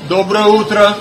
Доброе утро.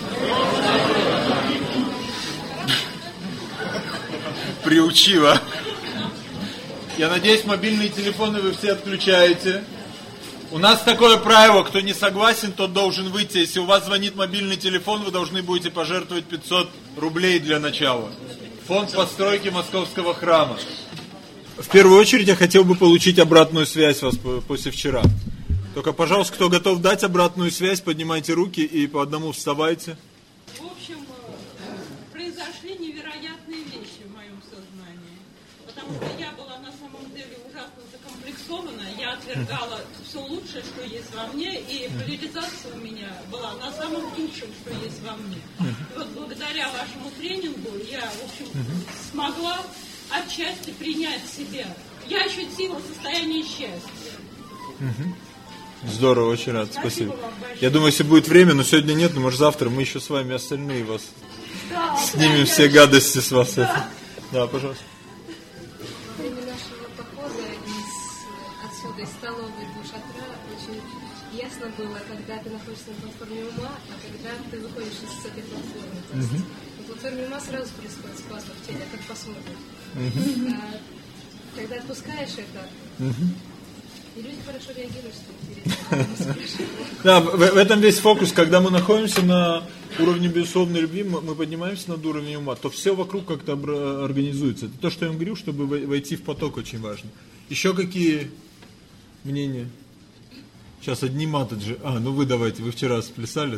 Приучила. Я надеюсь, мобильные телефоны вы все отключаете. У нас такое правило, кто не согласен, тот должен выйти. Если у вас звонит мобильный телефон, вы должны будете пожертвовать 500 рублей для начала. Фонд постройки Московского храма. В первую очередь я хотел бы получить обратную связь вас после вчера. Только, пожалуйста, кто готов дать обратную связь, поднимайте руки и по одному вставайте. В общем, произошли невероятные вещи в моем сознании. Потому что я была на самом деле ужасно закомплексована. Я отвергала все лучшее, что есть во мне. И реализация у меня была на самом худшем, что есть во мне. И вот благодаря вашему тренингу я, в общем, смогла отчасти принять себя. Я ощутила состояние счастья. Здорово, очень рад, спасибо. Я думаю, если будет время, но сегодня нет, но может завтра мы еще с вами остальные вас снимем все гадости с вас. Да, пожалуйста. Во время нашего похода отсюда, из столовой до шатра, очень ясно было, когда ты находишься на платформе ума, а когда ты выходишь с этой платформы. То есть на платформе ума сразу происходит спазм в теле, как посмотришь. Когда отпускаешь это, и люди хорошо реагируют, что интересно. Да, в этом весь фокус. Когда мы находимся на уровне безусловной любви, мы поднимаемся над уровнем ума, то все вокруг как-то организуется. Это то, что я вам говорю, чтобы войти в поток, очень важно. Еще какие мнения? Сейчас одни матаджи. Ну вы давайте, вы вчера сплясали.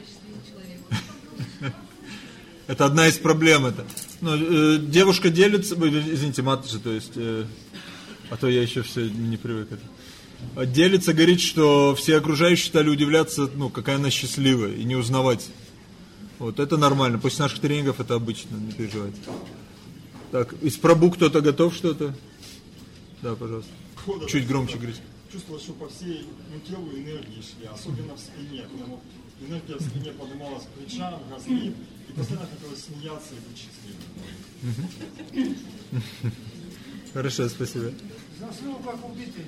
Это одна из проблем. Девушка делится, извините, матаджи, то есть, а то я еще все не привык к этому. Делится, говорит, что все окружающие стали удивляться, какая она счастливая, и не узнавать. Вот это нормально. После наших тренингов это обычно, не переживайте. Так, из Прабу кто-то готов что-то? Да, пожалуйста. Чуть громче говорите. Чувствовал, что по всей телу энергии шли, особенно в спине. Энергия в спине поднималась к плечам, росли, и постоянно хотелось смеяться и быть счастливым. Хорошо, спасибо. Заснул как убитый.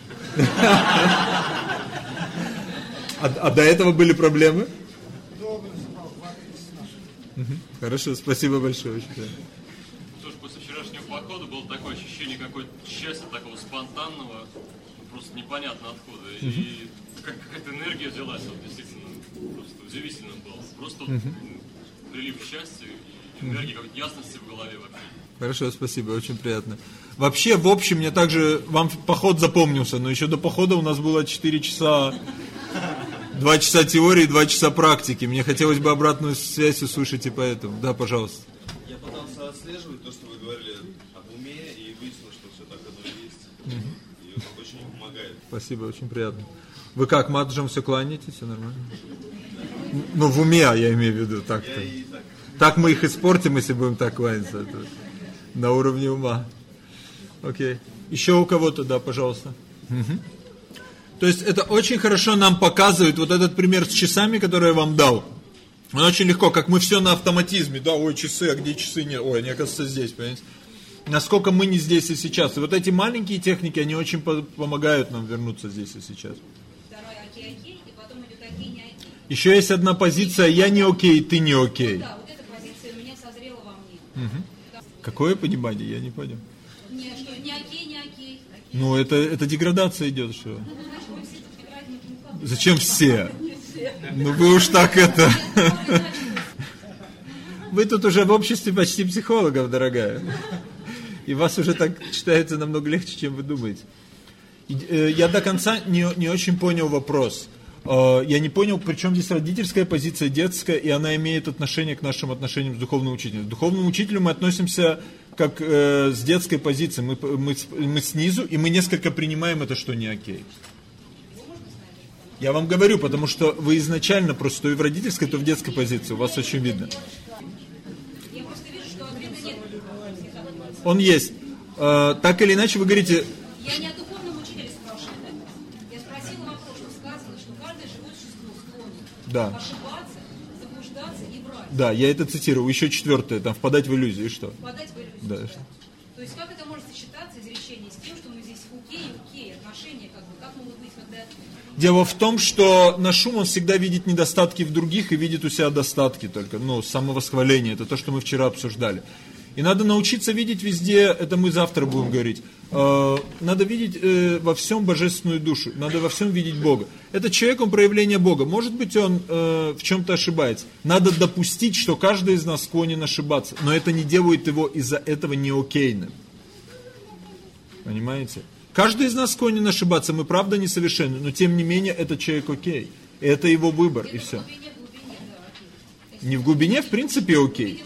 А до этого были проблемы? Долго спал, 2-3 часа. Хорошо, спасибо большое. Тоже после вчерашнего похода было такое ощущение какое-то счастья, такого спонтанного, просто непонятно откуда. И какая-то энергия взялась, действительно, просто удивительно было. Просто прилив счастья и энергии, какой-то ясности в голове вообще. Хорошо, спасибо, очень приятно. Вообще, в общем, мне также, вам поход запомнился, но еще до похода у нас было 4 часа, 2 часа теории, 2 часа практики. Мне хотелось бы обратную связь услышать и поэтому. Да, пожалуйста. Я пытался отслеживать то, что вы говорили об уме, и выяснил, что все так оно и есть. И это очень помогает. Спасибо, очень приятно. Вы как, матаджам все кланяетесь, все нормально? В уме, я имею в виду, так-то. Так мы их испортим, если будем так кланяться. На уровне ума. Окей. Еще у кого-то, да, пожалуйста. То есть это очень хорошо нам показывает вот этот пример с часами, который я вам дал. Он очень легко, как мы все на автоматизме. Да, ой, часы, а где часы? Нет, ой, они, оказывается, здесь, понимаете? Насколько мы не здесь и сейчас. И вот эти маленькие техники, они очень помогают нам вернуться здесь и сейчас. Второй окей, и потом идет окей, не окей. Еще есть одна позиция, я не окей, ты не окей. Да, вот эта позиция у меня созрела во мне. Какое понимание? Я не понял. Не, что не окей, не окей. Это деградация идет, что? Зачем все? Вы уж так это... Вы тут уже в обществе почти психологов, дорогая. И вас уже так читается намного легче, чем вы думаете. Я до конца не очень понял вопрос. Я не понял, при чем здесь родительская позиция, детская, и она имеет отношение к нашим отношениям с духовным учителем. К духовному учителю мы относимся как с детской позиции. Мы снизу, и мы несколько принимаем это, что не окей. Я вам говорю, потому что вы изначально просто то и в родительской, то в детской позиции. У вас очень видно. Я просто вижу, что ответа нет. Он есть. Так или иначе, вы говорите... Я не о духовном учителе спрашиваю. Я спросила вопрос, что сказано, что каждый живой существо склонен ошибаться, заблуждаться и врать. Да, я это цитирую. Еще 4, там, впадать в иллюзию. И что? Впадать в иллюзию. Да. То есть как это может сочетаться изречение с тем, что мы здесь окей, отношения, как могут быть, когда Дело в том, что наш ум, он всегда видит недостатки в других и видит у себя достатки только. Самовосхваление, это то, что мы вчера обсуждали. И надо научиться видеть везде, это мы завтра будем говорить, надо видеть во всем божественную душу, надо во всем видеть Бога. Этот человек, он проявление Бога. Может быть, он в чем-то ошибается. Надо допустить, что каждый из нас склонен ошибаться, но это не делает его из-за этого не окейным. Понимаете? Каждый из нас склонен ошибаться, мы правда несовершенны, но тем не менее этот человек окей. Это его выбор, и все. Не в глубине, в принципе, окей.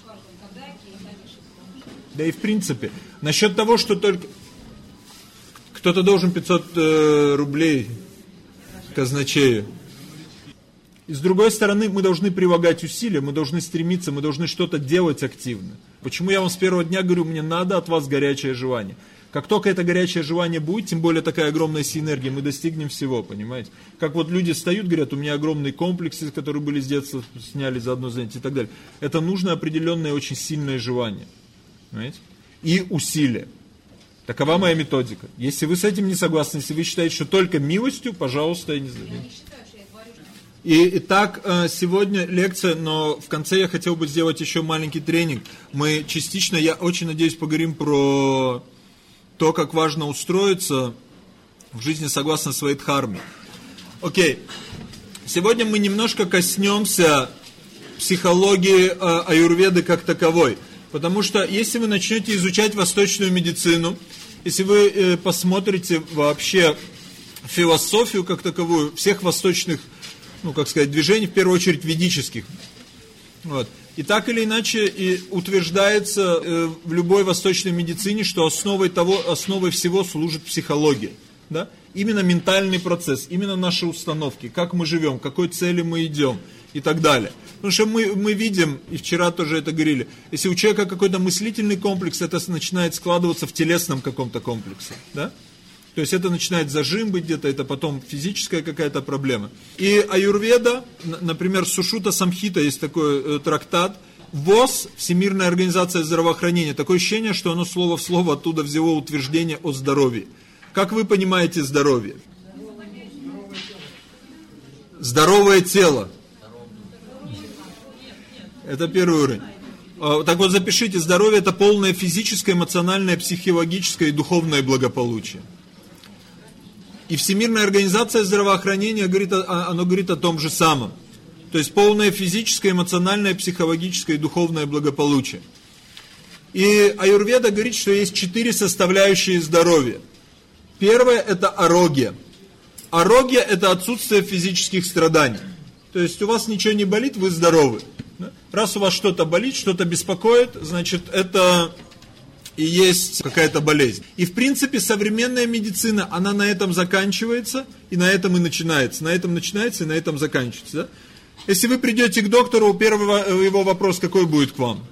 Да и в принципе. Насчет того, что только кто-то должен 500 рублей казначею. И с другой стороны, мы должны прилагать усилия, мы должны стремиться, мы должны что-то делать активно. Почему я вам с первого дня говорю, мне надо от вас горячее желание. Как только это горячее желание будет, тем более такая огромная синергия, мы достигнем всего, понимаете? Как вот люди встают, говорят, у меня огромные комплексы, которые были с детства, сняли за одно занятие и так далее. Это нужно определенное очень сильное желание. Понимаете? И усилия. Такова моя методика. Если вы с этим не согласны, если вы считаете, что только милостью, пожалуйста, я не знаю. Итак, сегодня лекция, но в конце я хотел бы сделать еще маленький тренинг. Мы частично, я очень надеюсь, поговорим про то, как важно устроиться в жизни согласно своей дхарме. Окей. Сегодня мы немножко коснемся психологии аюрведы как таковой. Потому что если вы начнете изучать восточную медицину, если вы посмотрите вообще философию как таковую, всех восточных, движений, в первую очередь ведических, и так или иначе и утверждается в любой восточной медицине, что основой всего служит психология. Да? Именно ментальный процесс, именно наши установки, как мы живем, к какой цели мы идем и так далее. Потому что мы видим, и вчера тоже это говорили, если у человека какой-то мыслительный комплекс, это начинает складываться в телесном каком-то комплексе. Да? То есть это начинает зажим быть где-то, это потом физическая какая-то проблема. И аюрведа, например, Сушрута Самхита, есть такой трактат, ВОЗ, Всемирная организация здравоохранения, такое ощущение, что оно слово в слово оттуда взяло утверждение о здоровье. Как вы понимаете здоровье? Здоровое тело. Это первый уровень. Так вот, запишите, здоровье это полное физическое, эмоциональное, психологическое и духовное благополучие. И Всемирная организация здравоохранения говорит о том же самом. То есть полное физическое, эмоциональное, психологическое и духовное благополучие. И аюрведа говорит, что есть 4 составляющие здоровья. Первое это арогья. Арогья это отсутствие физических страданий. То есть у вас ничего не болит, вы здоровы. Раз у вас что-то болит, что-то беспокоит, значит это и есть какая-то болезнь. И в принципе современная медицина, она на этом заканчивается и на этом и начинается. На этом начинается и на этом заканчивается. Да? Если вы придете к доктору, первый его вопрос какой будет к вам?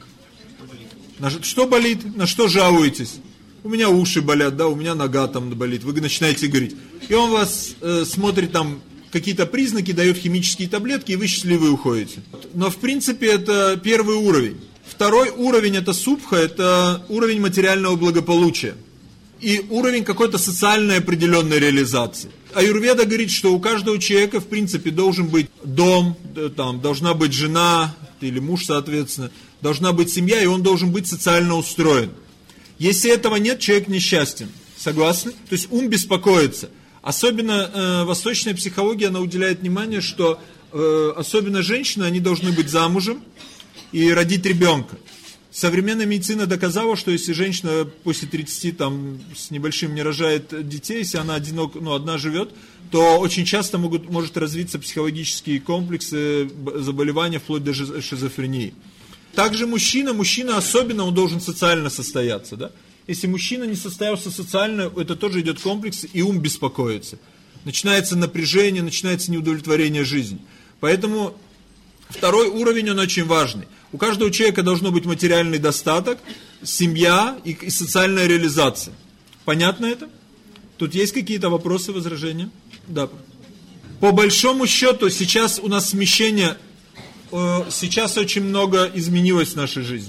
Что болит? На что жалуетесь? У меня уши болят, да, у меня нога там болит. Вы начинаете говорить. И он вас смотрит там какие-то признаки, дает химические таблетки, и вы счастливы уходите. Но в принципе это первый уровень. Второй уровень это субха, это уровень материального благополучия. И уровень какой-то социальной определенной реализации. Аюрведа говорит, что у каждого человека в принципе должен быть дом, там, должна быть жена или муж соответственно, должна быть семья, и он должен быть социально устроен. Если этого нет, человек несчастен. Согласны? То есть ум беспокоится. Особенно восточная психология, она уделяет внимание, что особенно женщины, они должны быть замужем и родить ребенка. Современная медицина доказала, что если женщина после 30 там, с небольшим не рожает детей, если она одна живет, то очень часто может развиться психологические комплексы, заболевания, вплоть до шизофрении. Также мужчина особенно, он должен социально состояться, да? Если мужчина не состоялся социально, это тоже идет комплекс, и ум беспокоится. Начинается напряжение, начинается неудовлетворение жизни. Поэтому второй уровень, он очень важный. У каждого человека должно быть материальный достаток, семья и социальная реализация. Понятно это? Тут есть какие-то вопросы, возражения? Да. По большому счету, сейчас у нас смещение, сейчас очень много изменилось в нашей жизни.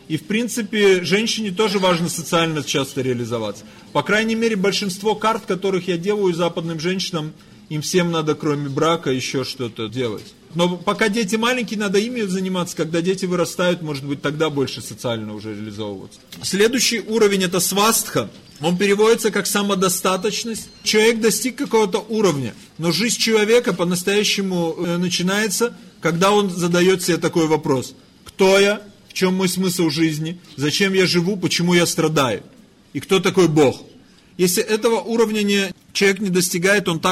И, в принципе, женщине тоже важно социально часто реализоваться. По крайней мере, большинство карт, которых я делаю западным женщинам, им всем надо, кроме брака, еще что-то делать. Но пока дети маленькие, надо ими заниматься. Когда дети вырастают, может быть, тогда больше социально уже реализовываться. Следующий уровень – это свастха. Он переводится как самодостаточность. Человек достиг какого-то уровня, но жизнь человека по-настоящему начинается, когда он задает себе такой вопрос. Кто я? В чем мой смысл жизни? Зачем я живу? Почему я страдаю? И кто такой Бог? Если этого уровня человек не достигает, он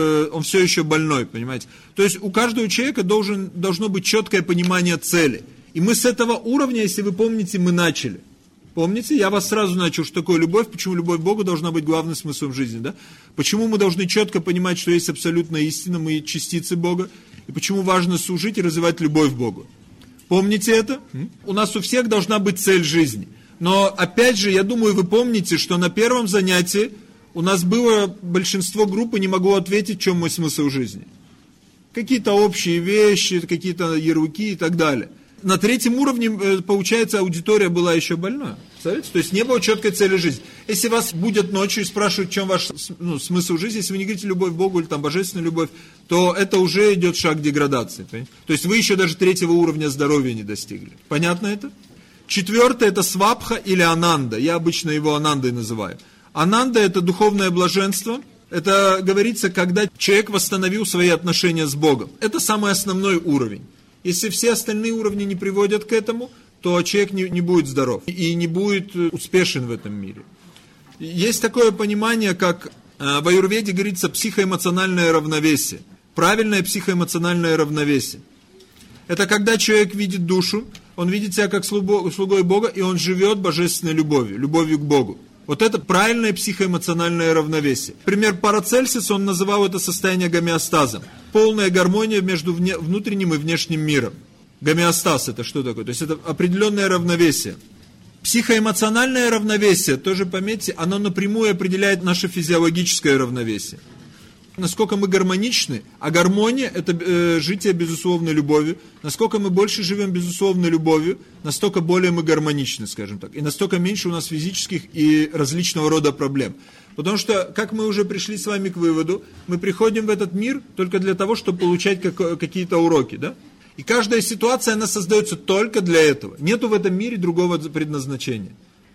все еще больной, понимаете? То есть у каждого человека должно быть четкое понимание цели. И мы с этого уровня, если вы помните, мы начали. Помните? Я вас сразу начал, что такое любовь, почему любовь к Богу должна быть главным смыслом жизни, да? Почему мы должны четко понимать, что есть абсолютная истина, мы частицы Бога, и почему важно служить и развивать любовь к Богу. Помните это? У нас у всех должна быть цель жизни. Но, опять же, я думаю, вы помните, что на первом занятии у нас было большинство группы, не могу ответить, в чем мой смысл жизни. Какие-то общие вещи, какие-то ярлыки и так далее. На третьем уровне, получается, аудитория была еще больная. Представляете? То есть не было четкой цели жизни. Если вас будут ночью и спрашивают, в чем ваш смысл жизни, если вы не говорите любовь к Богу или там божественная любовь, то это уже идет шаг деградации. Понимаете? То есть вы еще даже третьего уровня здоровья не достигли. Понятно это? Четвертое – это свабха или ананда. Я обычно его анандой называю. Ананда – это духовное блаженство. Это говорится, когда человек восстановил свои отношения с Богом. Это самый основной уровень. Если все остальные уровни не приводят к этому, то человек не будет здоров и не будет успешен в этом мире. Есть такое понимание, как в аюрведе говорится, психоэмоциональное равновесие. Правильное психоэмоциональное равновесие. Это когда человек видит душу, он видит себя как слугой Бога, и он живет божественной любовью к Богу. Вот это правильное психоэмоциональное равновесие. Например, Парацельсис, он называл это состояние гомеостазом. Полная гармония между внутренним и внешним миром. Гомеостаз это что такое? То есть это определенное равновесие. Психоэмоциональное равновесие, тоже пометьте, оно напрямую определяет наше физиологическое равновесие. Насколько мы гармоничны, а гармония это житие безусловной любовью. Насколько мы больше живем безусловной любовью, настолько более мы гармоничны, скажем так. И настолько меньше у нас физических и различного рода проблем. Потому что, как мы уже пришли с вами к выводу, мы приходим в этот мир только для того, чтобы получать какие-то уроки, да? И каждая ситуация, она создается только для этого. Нету в этом мире другого предназначения.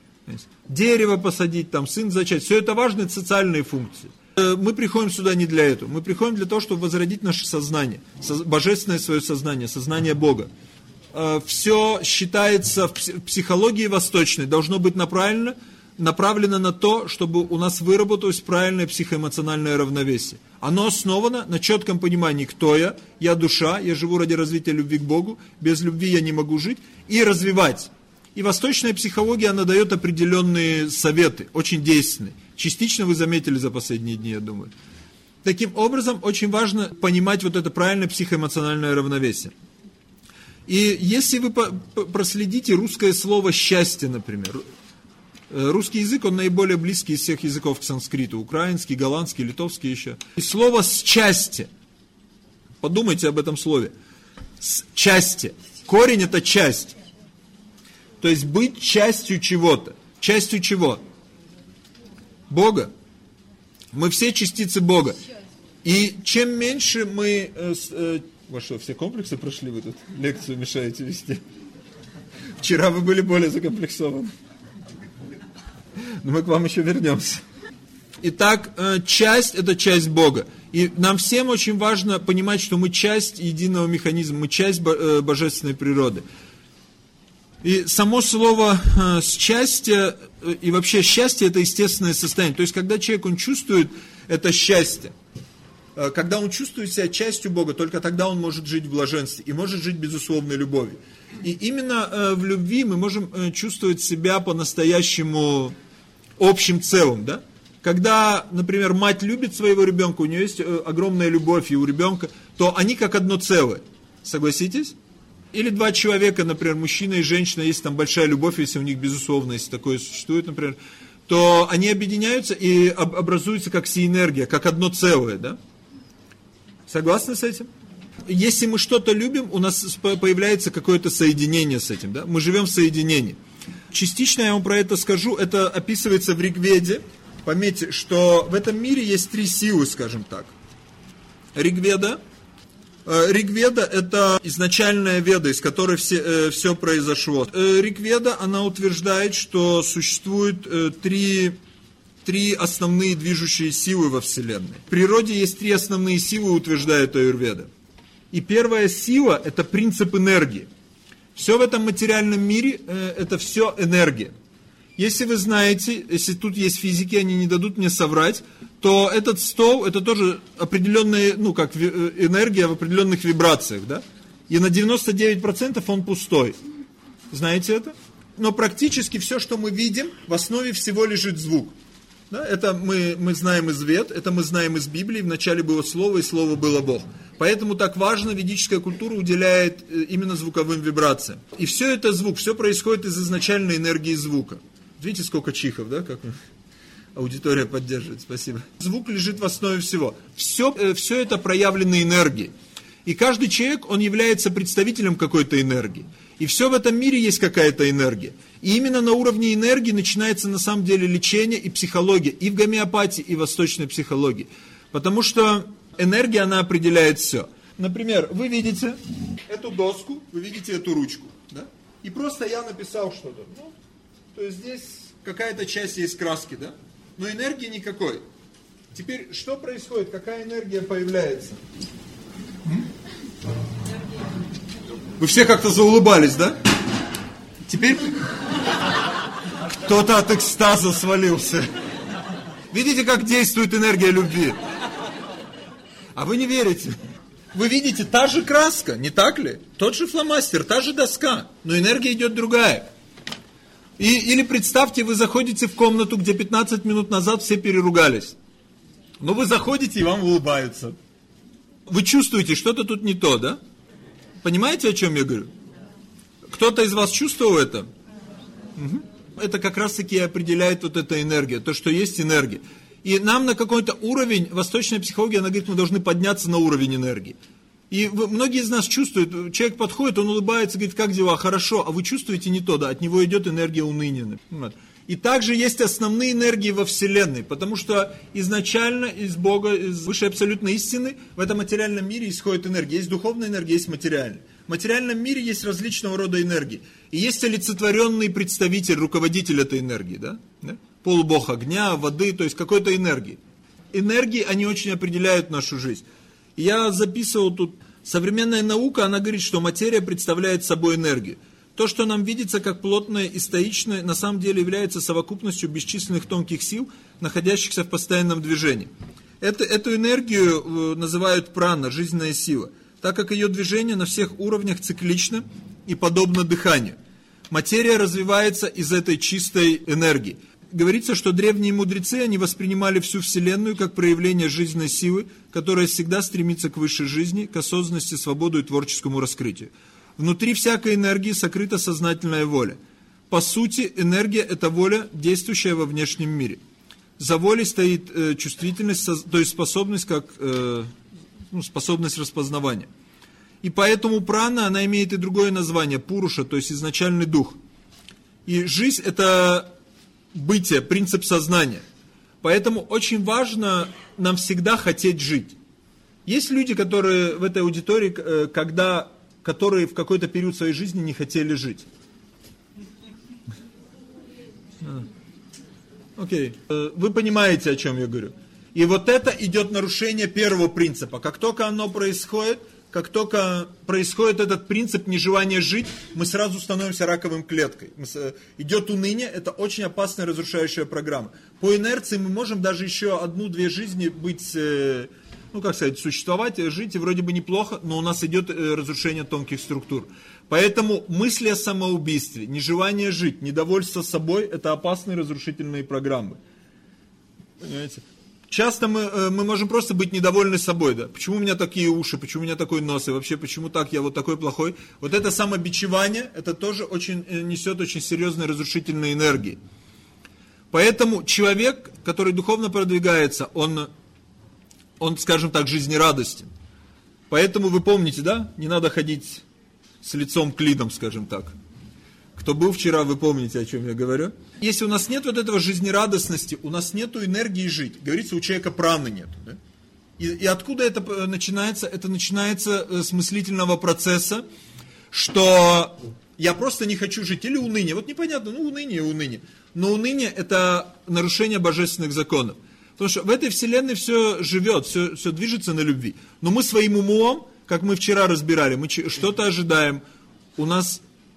Дерево посадить, там, сын зачать, все это важные социальные функции. Мы приходим сюда не для этого. Мы приходим для того, чтобы возродить наше сознание, божественное свое сознание, сознание Бога. Все считается в психологии восточной, должно быть направлено на то, чтобы у нас выработалось правильное психоэмоциональное равновесие. Оно основано на четком понимании, кто я душа, я живу ради развития любви к Богу, без любви я не могу жить, и развивать. И восточная психология, она дает определенные советы, очень действенные. Частично вы заметили за последние дни, я думаю. Таким образом, очень важно понимать вот это правильное психоэмоциональное равновесие. И если вы проследите русское слово «счастье», например, русский язык, он наиболее близкий из всех языков к санскриту, украинский, голландский, литовский еще. И слово «счастье», подумайте об этом слове, «счастье», корень это «часть». То есть быть частью чего-то. Частью чего? Бога. Мы все частицы Бога. И чем меньше мы... Вы что, все комплексы прошли? Вы тут лекцию мешаете вести? Вчера вы были более закомплексованы. Но мы к вам еще вернемся. Итак, часть – это часть Бога. И нам всем очень важно понимать, что мы часть единого механизма, мы часть божественной природы. И само слово «счастье», и вообще счастье – это естественное состояние. То есть, когда человек, он чувствует это счастье, когда он чувствует себя частью Бога, только тогда он может жить в блаженстве и может жить безусловной любовью. И именно в любви мы можем чувствовать себя по-настоящему общим целым, да? Когда, например, мать любит своего ребенка, у нее есть огромная любовь и у ребенка, то они как одно целое. Согласитесь? Или два человека, например, мужчина и женщина, есть там большая любовь, если у них безусловно, если такое существует, например, то они объединяются и образуются как синергия, как одно целое, да? Согласны с этим? Если мы что-то любим, у нас появляется какое-то соединение с этим, да? Мы живем в соединении. Частично я вам про это скажу. Это описывается в Ригведе. Пометьте, что в этом мире есть 3 силы, скажем так. Ригведа это изначальная веда, из которой все произошло. Ригведа, она утверждает, что существует 3 основные движущие силы во Вселенной. В природе есть 3 основные силы, утверждает Аюрведа. И первая сила – это принцип энергии. Все в этом материальном мире – это все энергия. Если вы знаете, если тут есть физики, они не дадут мне соврать, то этот стол – это тоже определенная, энергия в определенных вибрациях, да? И на 99% он пустой. Знаете это? Но практически все, что мы видим, в основе всего лежит звук. Да? Это мы знаем из Вед, это мы знаем из Библии. Вначале было Слово, и Слово было Бог. Поэтому так важно, ведическая культура уделяет именно звуковым вибрациям. И все это звук, все происходит из изначальной энергии звука. Видите, сколько чихов, да, как аудитория поддерживает, спасибо. Звук лежит в основе всего. Все это проявленные энергии. И каждый человек, он является представителем какой-то энергии. И все в этом мире есть какая-то энергия. И именно на уровне энергии начинается на самом деле лечение и психология. И в гомеопатии, и в восточной психологии. Потому что энергия, она определяет все. Например, вы видите эту доску, вы видите эту ручку. Да? И просто я написал что-то. То есть здесь какая-то часть есть краски, да? Но энергии никакой. Теперь, что происходит? Какая энергия появляется? Вы все как-то заулыбались, да? Теперь кто-то от экстаза свалился. Видите, как действует энергия любви? А вы не верите. Вы видите, та же краска, не так ли? Тот же фломастер, та же доска, но энергия идет другая. Или представьте, вы заходите в комнату, где 15 минут назад все переругались. Но вы заходите, и вам улыбаются. Вы чувствуете, что-то тут не то, да? Понимаете, о чем я говорю? Кто-то из вас чувствовал это? Угу. Это как раз-таки определяет вот эта энергия, то, что есть энергия. И нам на какой-то уровень, восточная психология, она говорит, мы должны подняться на уровень энергии. И многие из нас чувствуют, человек подходит, он улыбается, говорит, как дела, хорошо, а вы чувствуете не то, да, от него идет энергия уныния. И также есть основные энергии во Вселенной, потому что изначально из Бога, из высшей абсолютной истины в этом материальном мире исходит энергия. Есть духовная энергия, есть материальная. В материальном мире есть различного рода энергии. И есть олицетворенный представитель, руководитель этой энергии, да? Полубог огня, воды, то есть какой-то энергии. Энергии, они очень определяют нашу жизнь. Я записывал тут, современная наука, она говорит, что материя представляет собой энергию. То, что нам видится как плотное и стоичное, на самом деле является совокупностью бесчисленных тонких сил, находящихся в постоянном движении. Эту энергию называют прана, жизненная сила, так как ее движение на всех уровнях циклично и подобно дыханию. Материя развивается из этой чистой энергии. Говорится, что древние мудрецы, они воспринимали всю Вселенную как проявление жизненной силы, которая всегда стремится к высшей жизни, к осознанности, свободу и творческому раскрытию. Внутри всякой энергии сокрыта сознательная воля. По сути, энергия – это воля, действующая во внешнем мире. За волей стоит чувствительность, то есть способность, способность распознавания. И поэтому прана, она имеет и другое название – пуруша, то есть изначальный дух. И жизнь – это бытие, принцип сознания. Поэтому очень важно нам всегда хотеть жить. Есть люди, которые в этой аудитории, которые в какой-то период своей жизни не хотели жить. Окей. Вы понимаете, о чем я говорю. И вот это идет нарушение первого принципа. Как только оно происходит, как только происходит этот принцип нежелания жить, мы сразу становимся раковым клеткой. Идет уныние, это очень опасная разрушающая программа. По инерции мы можем даже еще 1-2 жизни быть, существовать, жить, и вроде бы неплохо, но у нас идет разрушение тонких структур. Поэтому мысли о самоубийстве, нежелание жить, недовольство собой, это опасные разрушительные программы. Понимаете? Часто мы можем просто быть недовольны собой, да. Почему у меня такие уши, почему у меня такой нос, и вообще почему так, я вот такой плохой. Вот это самобичевание, это тоже несет очень серьезные разрушительные энергии. Поэтому человек, который духовно продвигается, он, скажем так, жизнерадостен. Поэтому вы помните, да, не надо ходить с лицом клином, скажем так. Кто был вчера, вы помните, о чем я говорю. Если у нас нет вот этого жизнерадостности, у нас нету энергии жить. Говорится, у человека праны нету. Да? И откуда это начинается? Это начинается с мыслительного процесса, что я просто не хочу жить. Или уныние. Вот непонятно, уныние. Но уныние это нарушение божественных законов. Потому что в этой вселенной все живет, все движется на любви. Но мы своим умом, как мы вчера разбирали, мы что-то ожидаем. У нас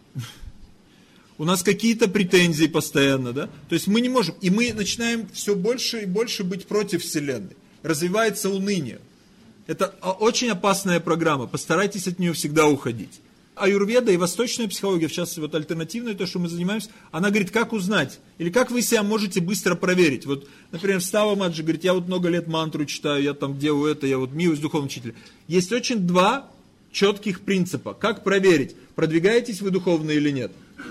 какие-то претензии постоянно, да? То есть мы не можем. И мы начинаем все больше и больше быть против вселенной. Развивается уныние. Это очень опасная программа. Постарайтесь от нее всегда уходить. Аюрведа и восточная психология, в частности, вот альтернативная, то, что мы занимаемся, она говорит, как узнать, или как вы себя можете быстро проверить. Вот, например, Става Маджи говорит, я вот много лет мантру читаю, я там делаю это, я вот милость духовного учителя. Есть очень два четких принципа. Как проверить, продвигаетесь вы духовно или нет?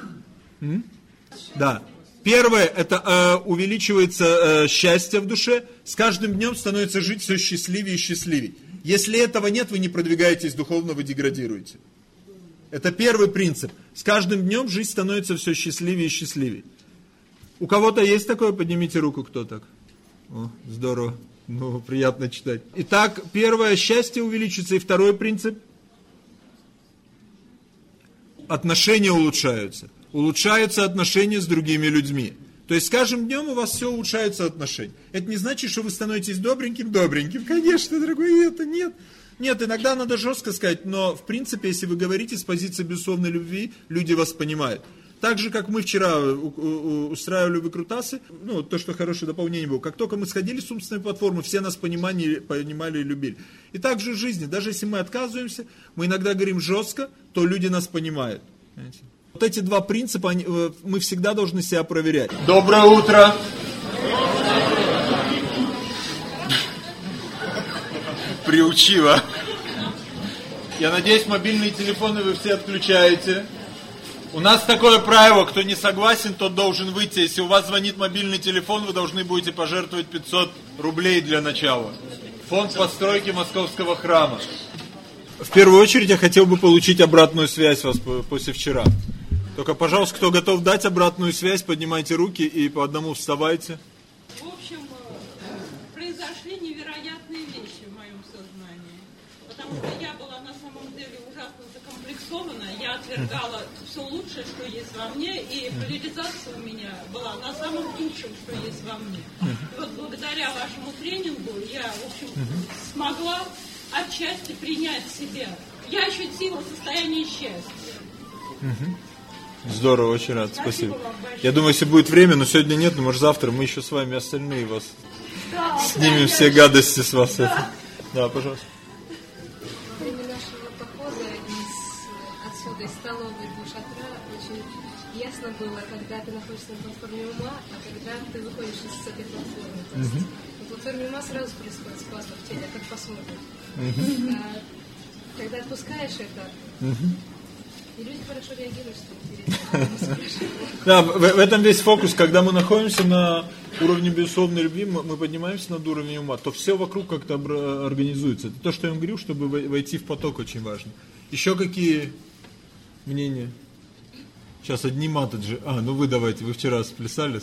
Да. Первое, это увеличивается счастье в душе, с каждым днем становится жить все счастливее и счастливее. Если этого нет, вы не продвигаетесь духовно, вы деградируете. Это первый принцип. С каждым днем жизнь становится все счастливее и счастливее. У кого-то есть такое? Поднимите руку, кто так. О, здорово. Ну, приятно читать. Итак, первое, счастье увеличится. И второй принцип. Отношения улучшаются. Улучшаются отношения с другими людьми. То есть с каждым днем у вас все улучшаются отношения. Это не значит, что вы становитесь добреньким. Конечно, дорогой, это нет. Нет, иногда надо жестко сказать, но в принципе, если вы говорите с позиции безусловной любви, люди вас понимают. Так же, как мы вчера устраивали выкрутасы, ну, то, что хорошее дополнение было. Как только мы сходили с умственной платформы, все нас понимали и любили. И так же в жизни, даже если мы отказываемся, мы иногда говорим жестко, то люди нас понимают. Понимаете? Вот эти два принципа, мы всегда должны себя проверять. Доброе утро! Приучила. Я надеюсь, мобильные телефоны вы все отключаете. У нас такое правило, кто не согласен, тот должен выйти. Если у вас звонит мобильный телефон, вы должны будете пожертвовать 500 рублей для начала. Фонд постройки Московского храма. В первую очередь я хотел бы получить обратную связь вас после вчера. Только, пожалуйста, кто готов дать обратную связь, поднимайте руки и по одному вставайте. В общем, произошли невероятные вещи в моем сознании. Потому что я была на самом деле ужасно закомплексована. Я отвергала все лучшее, что есть во мне. И реализация у меня была на самом худшем, что есть во мне. И вот благодаря вашему тренингу я, в общем, смогла отчасти принять себя. Я ощутила состояние счастья. Здорово, очень рад, спасибо. Я думаю, если будет время, но сегодня нет, но может завтра мы еще с вами остальные вас снимем все гадости с вас. Да, пожалуйста. Во время нашего похода отсюда, из столовой до шатра, очень ясно было, когда ты находишься на платформе ума, а когда ты выходишь из этой платформы. То есть на платформе ума сразу происходит спас в теле, как посмотришь. А когда отпускаешь это, и люди хорошо реагируют, что да, в этом весь фокус. Когда мы находимся на уровне безусловной любви, мы поднимаемся над уровнем ума, то все вокруг как-то организуется. Это то, что я вам говорю, чтобы войти в поток, очень важно. Еще какие мнения? Сейчас одни матаджи. Ну вы давайте, вы вчера сплясали.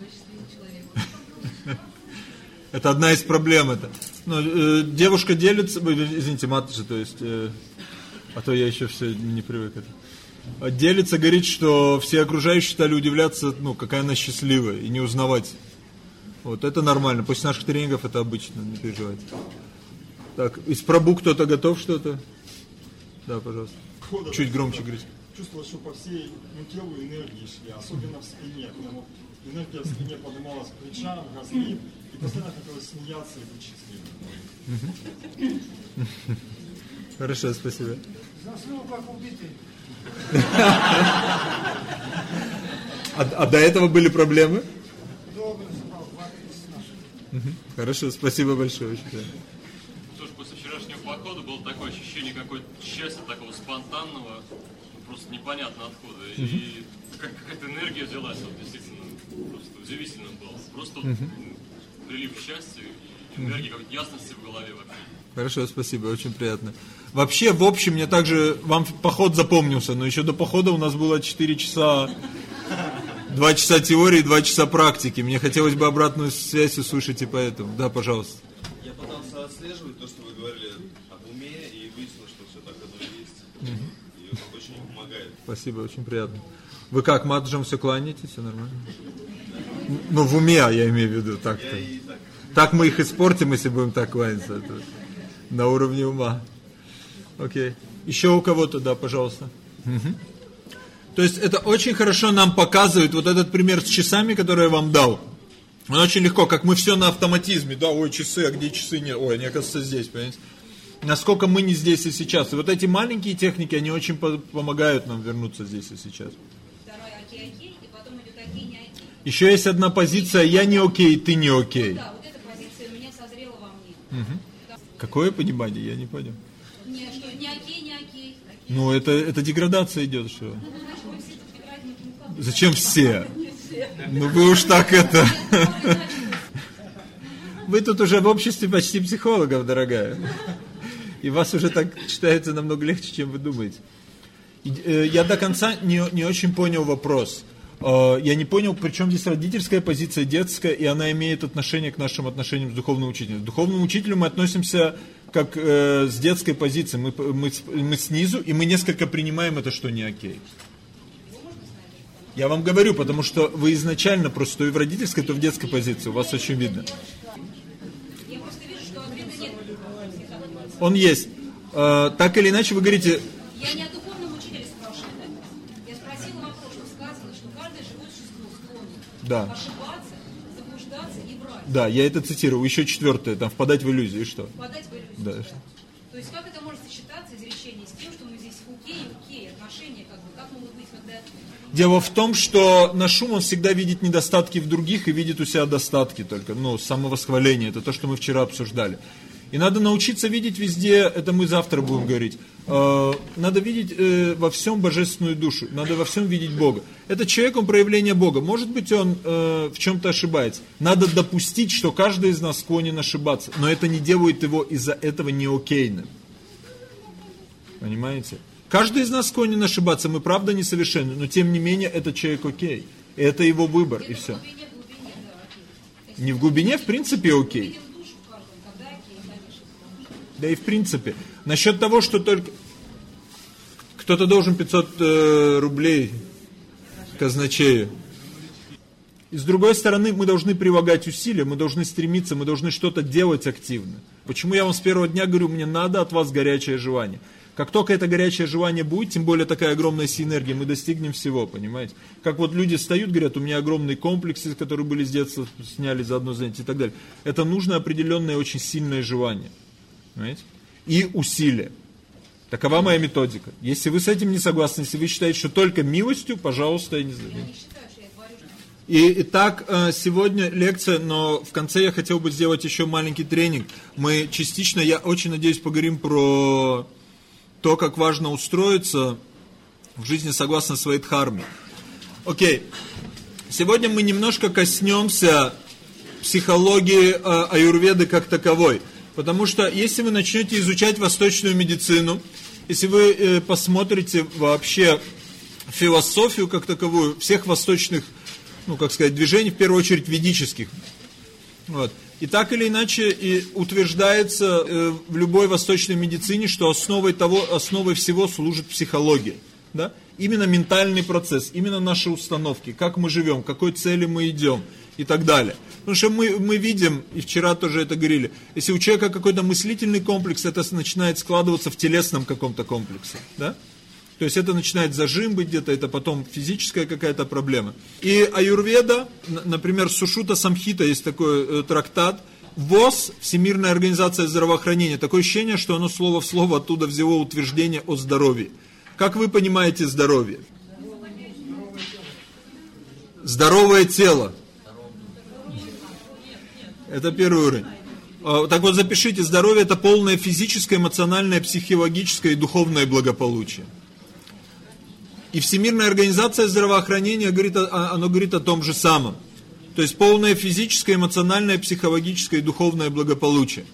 Это одна из проблем. Это. Девушка делится, извините, матаджи, то есть, а то я еще все не привык к этому. Делится, говорит, что все окружающие стали удивляться, какая она счастливая, и не узнавать. Вот это нормально. После наших тренингов это обычно, не переживайте. Так, из Прабу кто-то готов что-то? Да, пожалуйста. Чуть громче говорите. Чувствовал, что по всей телу энергии шли, особенно в спине. Прямо энергия в спине поднималась к плечам, разлив, и постоянно хотелось смеяться и быть счастливым. Хорошо, спасибо. Заснул как убитый. А до этого были проблемы? Долго спал, 2-3 наших. Хорошо, спасибо большое. Тоже после вчерашнего похода было такое ощущение какое-то счастья, такого спонтанного, просто непонятно откуда. И какая-то энергия взялась, вот, действительно, просто удивительно было. Просто прилив счастья и энергии, какой-то ясности в голове вообще. Хорошо, спасибо, очень приятно. Вообще, в общем, мне также, вам поход запомнился, но еще до похода у нас было 4 часа, 2 часа теории, 2 часа практики. Мне хотелось бы обратную связь услышать и поэтому. Да, пожалуйста. Я пытался отслеживать то, что вы говорили об уме, и выяснилось, что все так оно и есть. И это очень помогает. Спасибо, очень приятно. Вы как, матджам все кланяетесь, все нормально? Ну, в уме, я имею в виду, так-то. Так мы их испортим, если будем так кланяться. Это на уровне ума. Окей. Еще у кого-то, да, пожалуйста. Угу. То есть это очень хорошо нам показывает, вот этот пример с часами, который я вам дал. Он очень легко, как мы все на автоматизме, да, ой, часы, а где часы нет, ой, они, оказывается, здесь, понимаете? Насколько мы не здесь и сейчас. И вот эти маленькие техники, они очень помогают нам вернуться здесь и сейчас. Еще есть одна позиция, я не окей, ты не окей. Да, вот эта позиция у меня созрела во мне. Угу. Какое понимание, я не понял. Не, что не окей, не окей. Ну, это деградация идет, что? Зачем все? Ну, вы уж так это... Вы тут уже в обществе почти психологов, дорогая. И вас уже так читается намного легче, чем вы думаете. Я до конца не очень понял вопрос. Я не понял, при чем здесь родительская позиция, детская, и она имеет отношение к нашим отношениям с духовным учителем. К духовному учителю мы относимся как с детской позиции. Мы снизу, и мы несколько принимаем это, что не окей. Я вам говорю, потому что вы изначально просто то и в родительской, то в детской позиции. У вас очень видно. Я просто вижу, что ответа нет. Он есть. Так или иначе, вы говорите... Я не о духовном учителе спрашиваю. Я спросила вопрос, что сказано, что каждое живое существо склонен ошибаться, заблуждаться и врать. Да, я это цитирую. Еще 4, там, впадать в иллюзию. И что? Впадать в иллюзию. Да. То есть как это может сочетаться, изречение, с тем, что мы здесь окей, отношения, как могут быть, когда... Дело в том, что наш ум, он всегда видит недостатки в других и видит у себя достатки только. Ну, самовосхваление, это то, что мы вчера обсуждали. И надо научиться видеть везде, это мы завтра будем говорить, надо видеть во всем божественную душу, надо во всем видеть Бога. Это человек, он проявление Бога. Может быть, он в чем-то ошибается. Надо допустить, что каждый из нас склонен ошибаться, но это не делает его из-за этого не окейным. Понимаете? Каждый из нас склонен ошибаться, мы правда несовершенны, но тем не менее этот человек окей. Это его выбор, и все. Не в глубине, в принципе, окей. Да и в принципе. Насчет того, что только кто-то должен 500 рублей казначею. И с другой стороны, мы должны прилагать усилия, мы должны стремиться, мы должны что-то делать активно. Почему я вам с первого дня говорю, мне надо от вас горячее желание. Как только это горячее желание будет, тем более такая огромная синергия, мы достигнем всего, понимаете? Как вот люди встают, говорят, у меня огромные комплексы, которые были с детства, сняли за одно занятие и так далее. Это нужно определенное очень сильное желание. Понимаете? И усилия. Такова моя методика. Если вы с этим не согласны, если вы считаете, что только милостью, пожалуйста, я не знаю. Итак, сегодня лекция, но в конце я хотел бы сделать еще маленький тренинг. Мы частично, я очень надеюсь, поговорим про то, как важно устроиться в жизни согласно своей дхарме. Окей. Сегодня мы немножко коснемся психологии аюрведы как таковой. Потому что если вы начнете изучать восточную медицину, если вы посмотрите вообще философию как таковую, всех восточных, ну как сказать, движений, в первую очередь ведических, вот. И так или иначе и утверждается в любой восточной медицине, что основой всего служит психология. Да? Именно ментальный процесс, именно наши установки, как мы живем, к какой цели мы идем и так далее. Потому что мы видим, и вчера тоже это говорили, если у человека какой-то мыслительный комплекс, это начинает складываться в телесном каком-то комплексе. Да? То есть это начинает зажим быть где-то, это потом физическая какая-то проблема. И аюрведа, например, Сушрута Самхита, есть такой трактат, ВОЗ, Всемирная организация здравоохранения, такое ощущение, что оно слово в слово оттуда взяло утверждение о здоровье. Как вы понимаете здоровье? Здоровое тело. Это первый уровень. Так вот запишите, здоровье это полное физическое, эмоциональное, психологическое и духовное благополучие. И Всемирная организация здравоохранения говорит, оно говорит о том же самом. То есть полное физическое, эмоциональное, психологическое и духовное благополучие.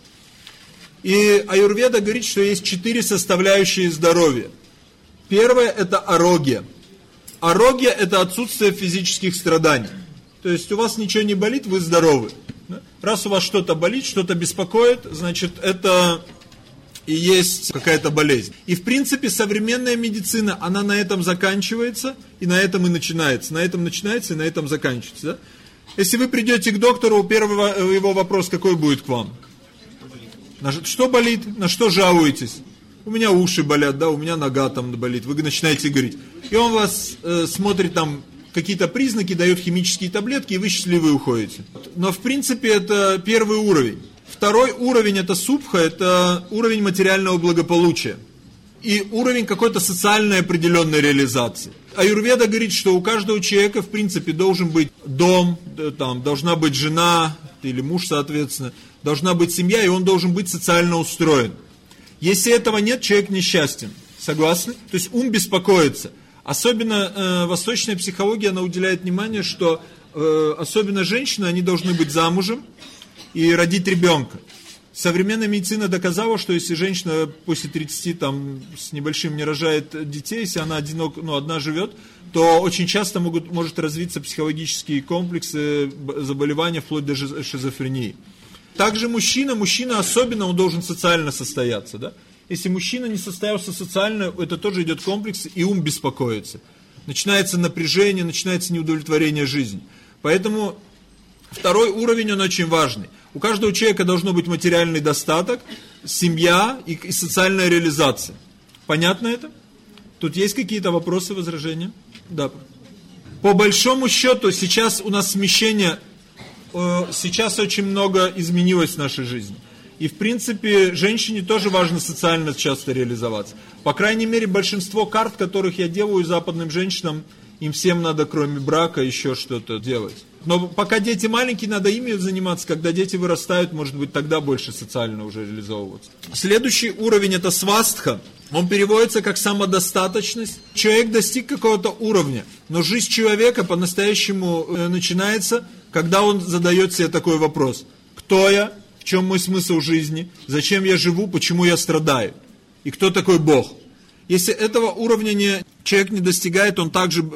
И аюрведа говорит, что есть 4 составляющие здоровья. Первое – это арогья. Арогья – это отсутствие физических страданий. То есть у вас ничего не болит, вы здоровы. Раз у вас что-то болит, что-то беспокоит, значит это и есть какая-то болезнь. И в принципе современная медицина, она на этом заканчивается и на этом и начинается. На этом начинается и на этом заканчивается. Да? Если вы придете к доктору, первый его вопрос какой будет к вам? Что болит? На что жалуетесь? У меня уши болят, да, у меня нога там болит. Вы начинаете говорить. И он вас смотрит там какие-то признаки, дает химические таблетки, и вы счастливы уходите. Но в принципе это первый уровень. Второй уровень это субха, это уровень материального благополучия. И уровень какой-то социальной определенной реализации. Аюрведа говорит, что у каждого человека в принципе должен быть дом, там, должна быть жена или муж соответственно, должна быть семья, и он должен быть социально устроен. Если этого нет, человек несчастен. Согласны? То есть ум беспокоится. Особенно восточная психология, она уделяет внимание, что особенно женщины, они должны быть замужем и родить ребенка. Современная медицина доказала, что если женщина после 30 там, с небольшим не рожает детей, если она одна живет, то очень часто может развиться психологические комплексы, заболевания, вплоть до шизофрении. Также мужчина особенно, он должен социально состояться, да? Если мужчина не состоялся социально, это тоже идет комплекс, и ум беспокоится. Начинается напряжение, начинается неудовлетворение жизни. Поэтому второй уровень, он очень важный. У каждого человека должно быть материальный достаток, семья и социальная реализация. Понятно это? Тут есть какие-то вопросы, возражения? Да. По большому счету, сейчас у нас смещение... Сейчас очень много изменилось в нашей жизни. И в принципе, женщине тоже важно социально часто реализоваться. По крайней мере, большинство карт, которых я делаю западным женщинам, им всем надо, кроме брака, еще что-то делать. Но пока дети маленькие, надо ими заниматься. Когда дети вырастают, может быть, тогда больше социально уже реализовываться. Следующий уровень это свастха. Он переводится как самодостаточность. Человек достиг какого-то уровня, но жизнь человека по-настоящему начинается, когда он задает себе такой вопрос. Кто я? В чем мой смысл жизни? Зачем я живу? Почему я страдаю? И кто такой Бог? Если этого уровня человек не достигает, он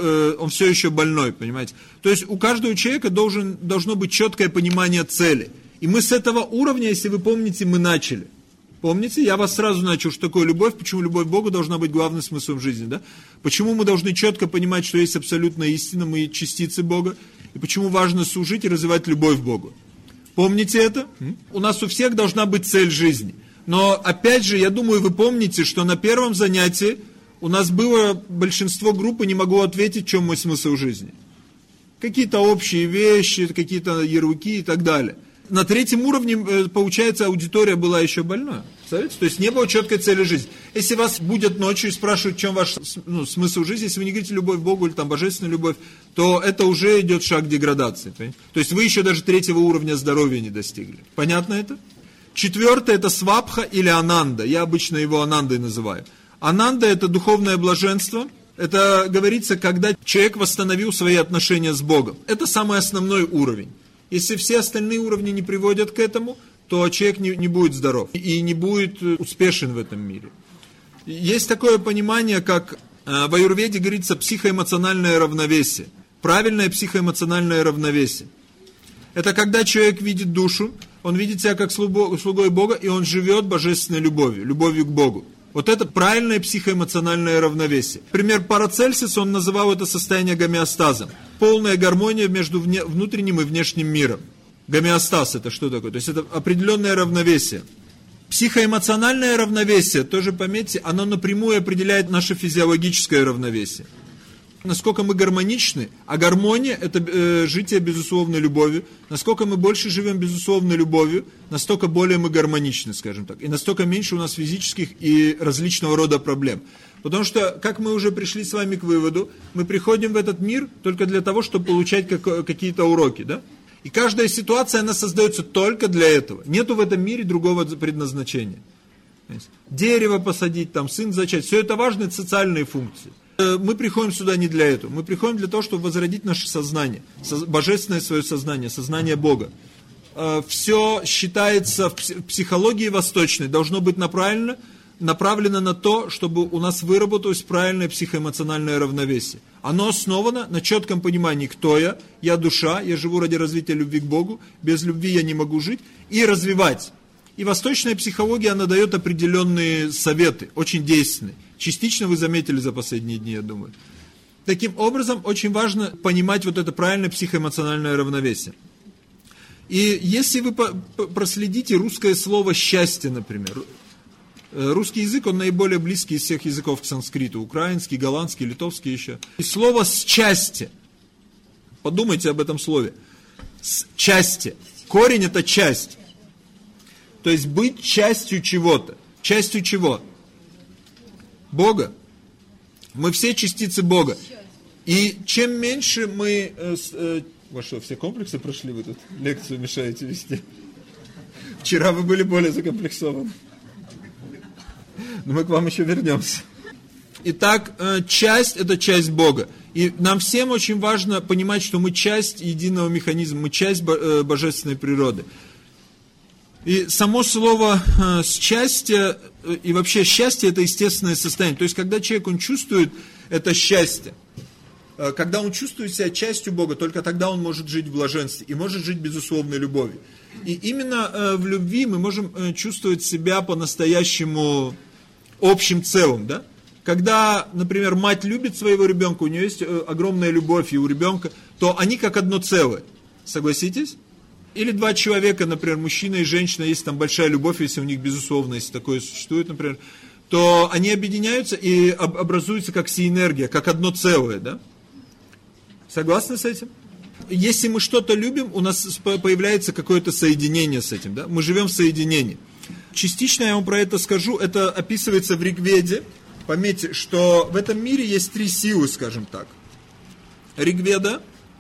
все еще больной, понимаете? То есть у каждого человека должно быть четкое понимание цели. И мы с этого уровня, если вы помните, мы начали. Помните? Я вас сразу начал, что такое любовь, почему любовь к Богу должна быть главным смыслом жизни, да? Почему мы должны четко понимать, что есть абсолютная истина, мы частицы Бога, и почему важно служить и развивать любовь к Богу. Помните это? У нас у всех должна быть цель жизни. Но опять же, я думаю, вы помните, что на первом занятии у нас было большинство группы не могло ответить, в чем мой смысл жизни. Какие-то общие вещи, какие-то ярлыки и так далее. На третьем уровне, получается, аудитория была еще больна. Представляете? То есть не было четкой цели жизни. Если вас будут ночью и спрашивают, в чем ваш смысл жизни, если вы не говорите любовь к Богу или там божественная любовь, то это уже идет шаг деградации. Понимаете? То есть вы еще даже третьего уровня здоровья не достигли. Понятно это? Четвертое это свабха или ананда. Я обычно его анандой называю. Ананда это духовное блаженство. Это говорится, когда человек восстановил свои отношения с Богом. Это самый основной уровень. Если все остальные уровни не приводят к этому, то человек не будет здоров и не будет успешен в этом мире. Есть такое понимание, как в аюрведе говорится психоэмоциональное равновесие. Правильное психоэмоциональное равновесие. Это когда человек видит душу, он видит себя как слугой Бога, и он живет божественной любовью к Богу. Вот это правильное психоэмоциональное равновесие. Например, Парацельсис, он называл это состояние гомеостазом. Полная гармония между внутренним и внешним миром. Гомеостаз это что такое? То есть это определенное равновесие. Психоэмоциональное равновесие, тоже пометьте, оно напрямую определяет наше физиологическое равновесие. Насколько мы гармоничны, а гармония это житие безусловной любовью. Насколько мы больше живем безусловной любовью, настолько более мы гармоничны, скажем так. И настолько меньше у нас физических и различного рода проблем. Потому что, как мы уже пришли с вами к выводу, мы приходим в этот мир только для того, чтобы получать какие-то уроки, да? И каждая ситуация, она создается только для этого. Нету в этом мире другого предназначения. Дерево посадить, там, сын зачать, все это важные социальные функции. Мы приходим сюда не для этого. Мы приходим для того, чтобы возродить наше сознание, божественное свое сознание, сознание Бога. Все считается в психологии восточной, должно быть направлено на то, чтобы у нас выработалось правильное психоэмоциональное равновесие. Оно основано на четком понимании, кто я душа, я живу ради развития любви к Богу, без любви я не могу жить, и развивать. И восточная психология, она дает определенные советы, очень действенные. Частично вы заметили за последние дни, я думаю. Таким образом, очень важно понимать вот это правильное психоэмоциональное равновесие. И если вы проследите русское слово «счастье», например, русский язык, он наиболее близкий из всех языков к санскриту, украинский, голландский, литовский еще. И слово «счастье», подумайте об этом слове, «счастье», корень это часть, то есть быть частью чего-то, частью чего? Бога. Мы все частицы Бога. И чем меньше мы... Вы что, все комплексы прошли? Вы тут лекцию мешаете вести? Вчера вы были более закомплексованы. Но мы к вам еще вернемся. Итак, часть – это часть Бога. И нам всем очень важно понимать, что мы часть единого механизма, мы часть божественной природы. И само слово «счастье», и вообще счастье – это естественное состояние. То есть, когда человек, он чувствует это счастье, когда он чувствует себя частью Бога, только тогда он может жить в блаженстве и может жить безусловной любовью. И именно в любви мы можем чувствовать себя по-настоящему общим целым, да? Когда, например, мать любит своего ребенка, у нее есть огромная любовь и у ребенка, то они как одно целое. Согласитесь? Или два человека, например, мужчина и женщина, есть там большая любовь, если у них безусловно, если такое существует, например, то они объединяются и образуются как синергия, как одно целое, да? Согласны с этим? Если мы что-то любим, у нас появляется какое-то соединение с этим, да? Мы живем в соединении. Частично я вам про это скажу, это описывается в Ригведе. Пометьте, что в этом мире есть три силы, скажем так. Ригведа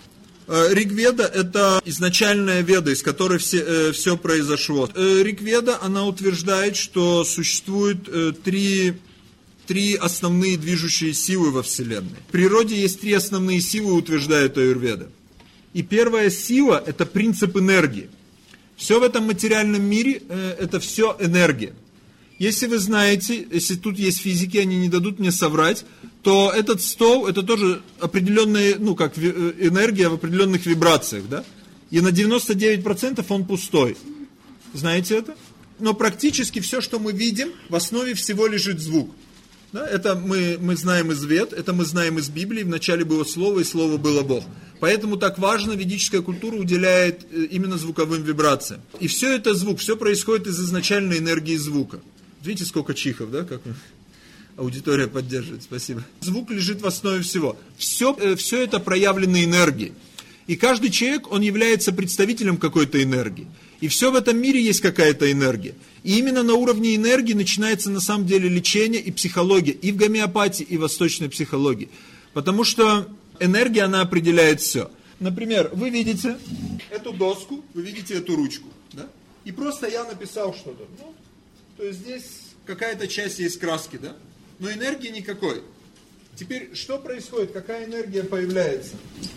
это изначальная веда, из которой все произошло. Ригведа, она утверждает, что существует три основные движущие силы во Вселенной. В природе есть три основные силы, утверждает Аюрведа. И первая сила – это принцип энергии. Все в этом материальном мире – это все энергия. Если вы знаете, если тут есть физики, они не дадут мне соврать, то этот стол, это тоже определенная, энергия в определенных вибрациях, да? И на 99% он пустой. Знаете это? Но практически все, что мы видим, в основе всего лежит звук. Да? Это мы знаем из Вед, это мы знаем из Библии, вначале было Слово, и Слово было Бог. Поэтому так важно, ведическая культура уделяет именно звуковым вибрациям. И все это звук, все происходит из изначальной энергии звука. Видите, сколько чихов, да, как аудитория поддерживает, спасибо. Звук лежит в основе всего. Все это проявленные энергии. И каждый человек, он является представителем какой-то энергии. И все в этом мире есть какая-то энергия. И именно на уровне энергии начинается на самом деле лечение и психология. И в гомеопатии, и в восточной психологии. Потому что энергия, она определяет все. Например, вы видите эту доску, вы видите эту ручку. Да? И просто я написал что-то. То есть здесь какая-то часть есть краски, да? Но энергии никакой. Теперь, что происходит? Какая энергия появляется?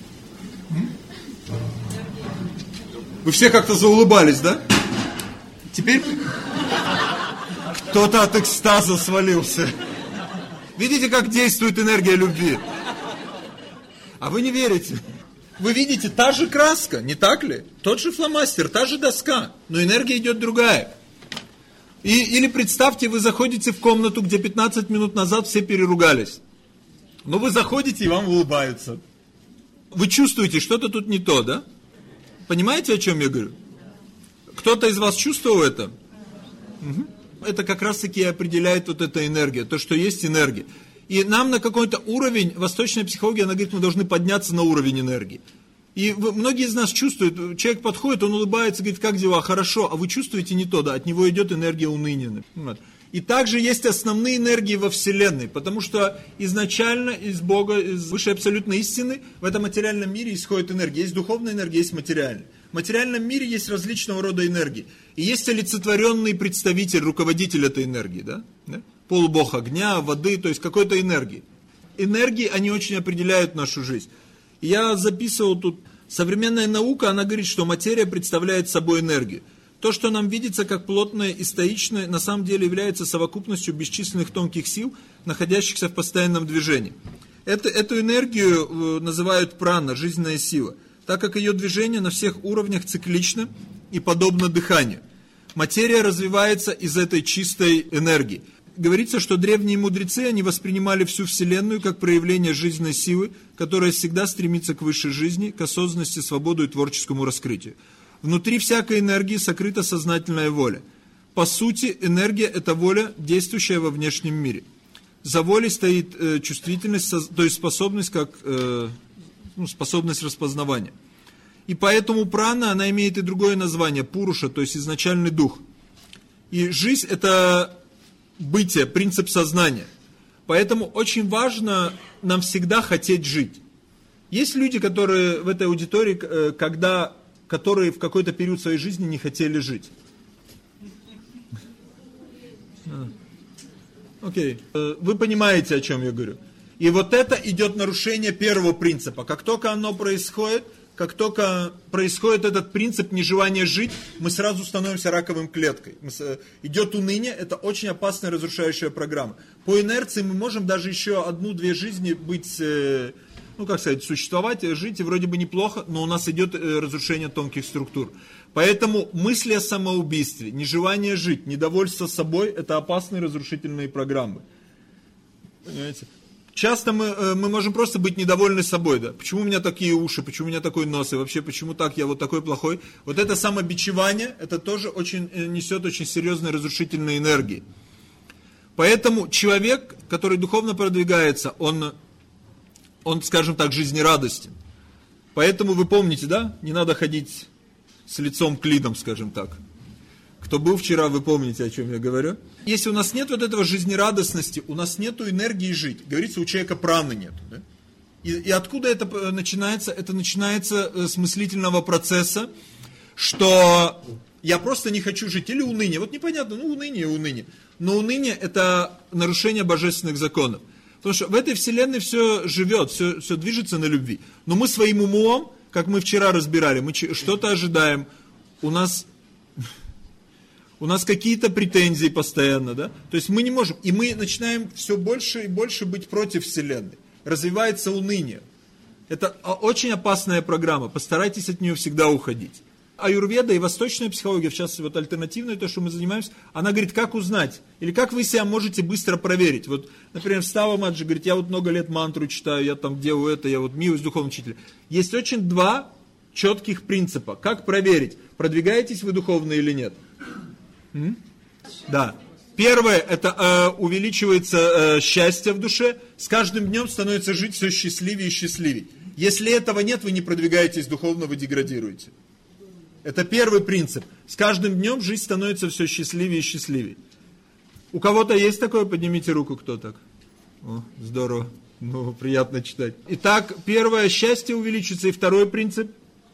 Вы все как-то заулыбались, да? Теперь кто-то от экстаза свалился. Видите, как действует энергия любви? А вы не верите. Вы видите, та же краска, не так ли? Тот же фломастер, та же доска, но энергия идет другая. Или представьте, вы заходите в комнату, где 15 минут назад все переругались. Но вы заходите, и вам улыбаются. Вы чувствуете, что-то тут не то, да? Понимаете, о чем я говорю? Кто-то из вас чувствовал это? Угу. Это как раз-таки определяет вот эта энергия, то, что есть энергия. И нам на какой-то уровень, восточная психология, она говорит, мы должны подняться на уровень энергии. И многие из нас чувствуют, человек подходит, он улыбается, говорит, как дела, хорошо, а вы чувствуете не то, да, от него идет энергия уныния. И также есть основные энергии во Вселенной, потому что изначально из Бога, из высшей абсолютной истины в этом материальном мире исходит энергия. Есть духовная энергия, есть материальная. В материальном мире есть различного рода энергии. И есть олицетворенный представитель, руководитель этой энергии, да? Полубог огня, воды, то есть какой-то энергии. энергии, они очень определяют нашу жизнь. Я записывал тут, современная наука, она говорит, что материя представляет собой энергию. То, что нам видится как плотное и стоичное, на самом деле является совокупностью бесчисленных тонких сил, находящихся в постоянном движении. Эту энергию называют прана, жизненная сила, так как ее движение на всех уровнях циклично и подобно дыханию. Материя развивается из этой чистой энергии. Говорится, что древние мудрецы, они воспринимали всю Вселенную как проявление жизненной силы, которая всегда стремится к высшей жизни, к осознанности, свободе и творческому раскрытию. Внутри всякой энергии сокрыта сознательная воля. По сути, энергия – это воля, действующая во внешнем мире. За волей стоит чувствительность, то есть способность, способность распознавания. И поэтому прана, она имеет и другое название – пуруша, то есть изначальный дух. И жизнь – это бытие, принцип сознания. Поэтому очень важно нам всегда хотеть жить. Есть люди, которые в этой аудитории, которые в какой-то период своей жизни не хотели жить. Окей. Вы понимаете, о чем я говорю. И вот это идет нарушение первого принципа. Как только оно происходит, как только происходит этот принцип нежелания жить, мы сразу становимся раковым клеткой. Идет уныние, это очень опасная разрушающая программа. По инерции мы можем даже еще 1-2 жизни быть, существовать, жить, и вроде бы неплохо, но у нас идет разрушение тонких структур. Поэтому мысли о самоубийстве, нежелание жить, недовольство собой – это опасные разрушительные программы. Понимаете? Часто мы можем просто быть недовольны собой, да? Почему у меня такие уши, почему у меня такой нос, и вообще почему так, я вот такой плохой. Вот это самобичевание, это тоже несет очень серьезные разрушительные энергии. Поэтому человек, который духовно продвигается, он, скажем так, жизнерадостен. Поэтому вы помните, да, не надо ходить с лицом клином, скажем так. Кто был вчера, вы помните, о чем я говорю. Если у нас нет вот этого жизнерадостности, у нас нету энергии жить. Говорится, у человека праны нету. Да? И откуда это начинается? Это начинается с мыслительного процесса, что я просто не хочу жить. Или уныние. Вот непонятно, уныние. Но уныние – это нарушение божественных законов. Потому что в этой вселенной все живет, все движется на любви. Но мы своим умом, как мы вчера разбирали, мы что-то ожидаем, у нас какие-то претензии постоянно, да? То есть мы не можем, и мы начинаем все больше и больше быть против вселенной. Развивается уныние. Это очень опасная программа, постарайтесь от нее всегда уходить. Аюрведа и восточная психология, в частности, вот альтернативная, то, что мы занимаемся, она говорит, как узнать, или как вы себя можете быстро проверить. Вот, например, Става Маджи говорит, я вот много лет мантру читаю, я там делаю это, я вот милость духовного учителя. Есть очень 2 четких принципа. Как проверить, продвигаетесь вы духовно или нет? Да. Первое, это увеличивается счастье в душе, с каждым днем становится жить все счастливее и счастливее. Если этого нет, вы не продвигаетесь духовно, вы деградируете. Это первый принцип. С каждым днем жизнь становится все счастливее и счастливее. У кого-то есть такое? Поднимите руку, кто так. О, здорово. Ну, приятно читать. Итак, первое, счастье увеличится. И второй принцип.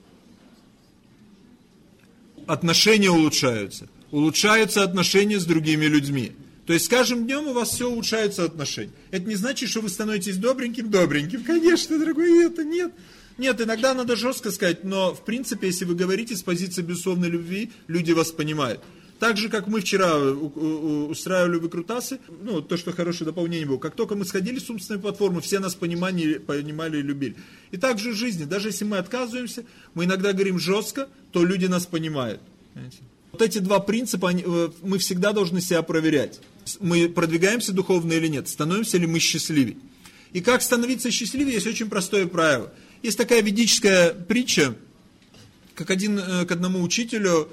Отношения улучшаются. Улучшаются отношения с другими людьми. То есть с каждым днем у вас все улучшаются отношения. Это не значит, что вы становитесь добреньким. Конечно, дорогой, это нет. Нет, иногда надо жестко сказать, но в принципе, если вы говорите с позиции безусловной любви, люди вас понимают. Так же, как мы вчера устраивали выкрутасы, то, что хорошее дополнение было. Как только мы сходили с умственной платформы, все нас понимали и любили. И так же в жизни, даже если мы отказываемся, мы иногда говорим жестко, то люди нас понимают. Понимаете? Вот эти 2 принципа, мы всегда должны себя проверять. Мы продвигаемся духовно или нет, становимся ли мы счастливее. И как становиться счастливее, есть очень простое правило. Есть такая ведическая притча, как один к одному учителю,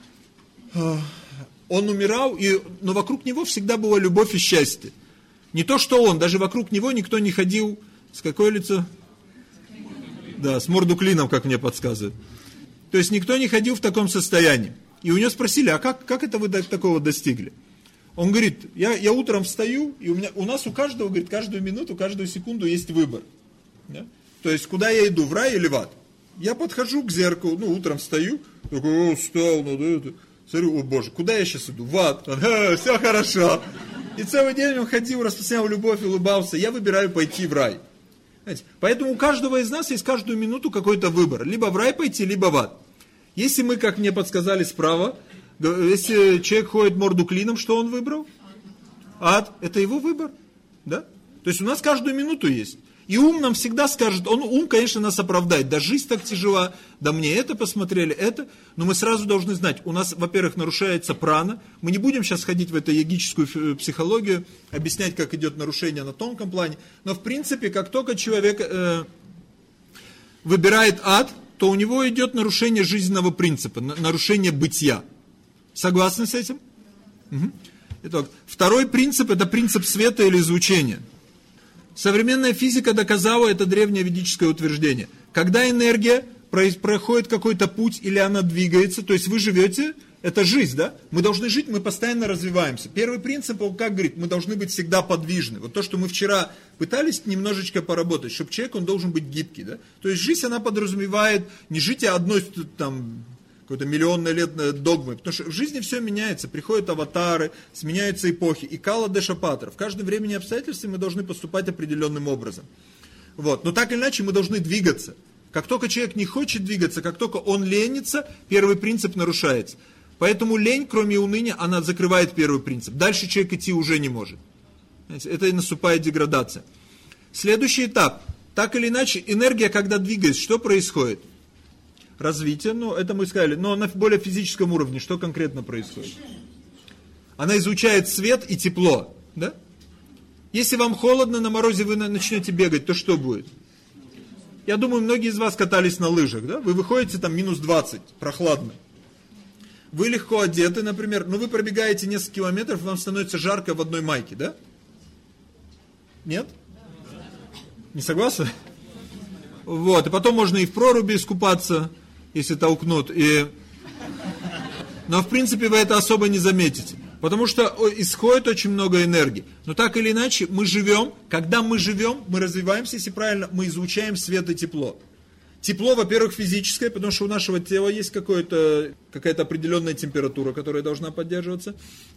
он умирал, но вокруг него всегда была любовь и счастье. Не то, что он, даже вокруг него никто не ходил, с какое лицо? Да, с морду клином, как мне подсказывают. То есть никто не ходил в таком состоянии. И у него спросили, а как это вы такого достигли? Он говорит, я утром встаю, и у нас у каждого, говорит, каждую минуту, каждую секунду есть выбор. Да? То есть, куда я иду, в рай или в ад? Я подхожу к зеркалу, утром встаю, такой, встал, смотрю, о боже, куда я сейчас иду? В ад. Все хорошо. И целый день он ходил, распространял любовь, улыбался. Я выбираю пойти в рай. Знаете? Поэтому у каждого из нас есть каждую минуту какой-то выбор. Либо в рай пойти, либо в ад. Если мы, как мне подсказали справа, если человек ходит морду клином, что он выбрал? Ад. Это его выбор. Да? То есть у нас каждую минуту есть. И ум нам всегда скажет, ум, конечно, нас оправдает. Да жизнь так тяжела, да мне это посмотрели, это. Но мы сразу должны знать, у нас, во-первых, нарушается прана. Мы не будем сейчас ходить в эту йогическую психологию, объяснять, как идет нарушение на тонком плане. Но, в принципе, как только человек выбирает ад, то у него идет нарушение жизненного принципа, нарушение бытия. Согласны с этим? Угу. Итак, второй принцип, это принцип света или излучения. Современная физика доказала это древнее ведическое утверждение. Когда энергия проходит какой-то путь или она двигается, то есть вы живете, это жизнь, да? Мы должны жить, мы постоянно развиваемся. Первый принцип, он как говорит, мы должны быть всегда подвижны. Вот то, что мы вчера пытались немножечко поработать, чтобы человек, он должен быть гибкий, да? То есть жизнь, она подразумевает не житие одной там какой-то миллионной лет догмы, потому что в жизни все меняется, приходят аватары, сменяются эпохи, и кала дешапатра. В каждом времени и обстоятельстве мы должны поступать определенным образом. Вот. Но так или иначе мы должны двигаться. Как только человек не хочет двигаться, как только он ленится, первый принцип нарушается. Поэтому лень, кроме уныния, она закрывает первый принцип. Дальше человек идти уже не может. Это и наступает деградация. Следующий этап. Так или иначе, энергия, когда двигается, что происходит? Развитие, это мы сказали, но на более физическом уровне, что конкретно происходит? Она излучает свет и тепло, да? Если вам холодно, на морозе вы начнете бегать, то что будет? Я думаю, многие из вас катались на лыжах, да? Вы выходите там минус 20, прохладно. Вы легко одеты, например, но вы пробегаете несколько километров, вам становится жарко в одной майке, да? Нет? Не согласны? Вот, и потом можно и в проруби искупаться, если толкнут. Но в принципе вы это особо не заметите. Потому что исходит очень много энергии. Но так или иначе мы живем. Когда мы живем, мы развиваемся, если правильно, мы излучаем свет и тепло. Тепло, во-первых, физическое, потому что у нашего тела есть какая-то определенная температура, которая должна поддерживаться.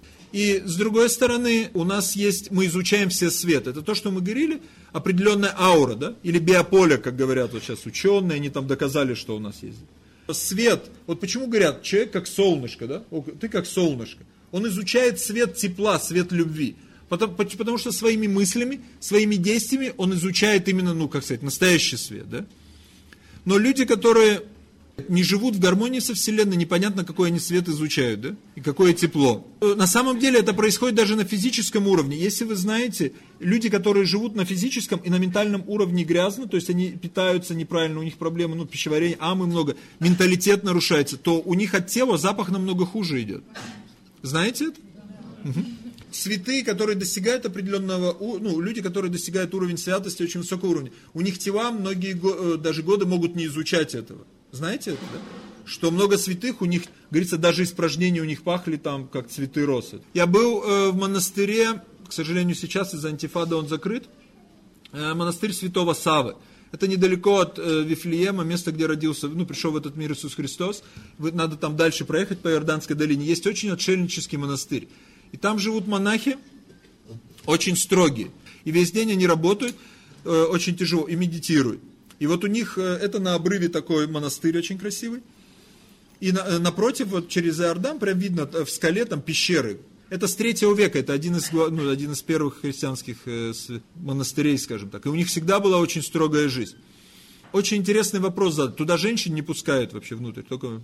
И с другой стороны, у нас есть, мы изучаем все свет. Это то, что мы говорили, определенная аура, да? Или биополе, как говорят вот сейчас ученые, они там доказали, что у нас есть. Свет, вот почему говорят, человек как солнышко, да? Ты как солнышко. Он изучает свет тепла, свет любви. Потому что своими мыслями, своими действиями он изучает именно, настоящий свет, да? Но люди, которые не живут в гармонии со Вселенной, непонятно, какой они свет изучают, да? И какое тепло. На самом деле это происходит даже на физическом уровне. Если вы знаете, люди, которые живут на физическом и на ментальном уровне грязно, то есть они питаются неправильно, у них проблемы, пищеварение, амы много, менталитет нарушается, то у них от тела запах намного хуже идет. Знаете это? Угу. Святые, которые достигают определенного, люди, которые достигают уровень святости очень высокого уровня, у них тела многие даже годы могут не изучать этого. Знаете это, да? Что много святых, у них, говорится, даже испражнения у них пахли там, как цветы росы. Я был в монастыре, к сожалению, сейчас из-за антифады он закрыт, монастырь Святого Саввы. Это недалеко от Вифлеема, место, где родился, пришел в этот мир Иисус Христос. Надо там дальше проехать по Иорданской долине. Есть очень отшельнический монастырь. И там живут монахи, очень строгие. И весь день они работают, очень тяжело, и медитируют. И вот у них, это на обрыве такой монастырь очень красивый. И напротив, вот через Иордан, прям видно в скале там пещеры. Это с 3 века, это один из первых христианских монастырей, скажем так. И у них всегда была очень строгая жизнь. Очень интересный вопрос задан. Туда женщин не пускают вообще внутрь, только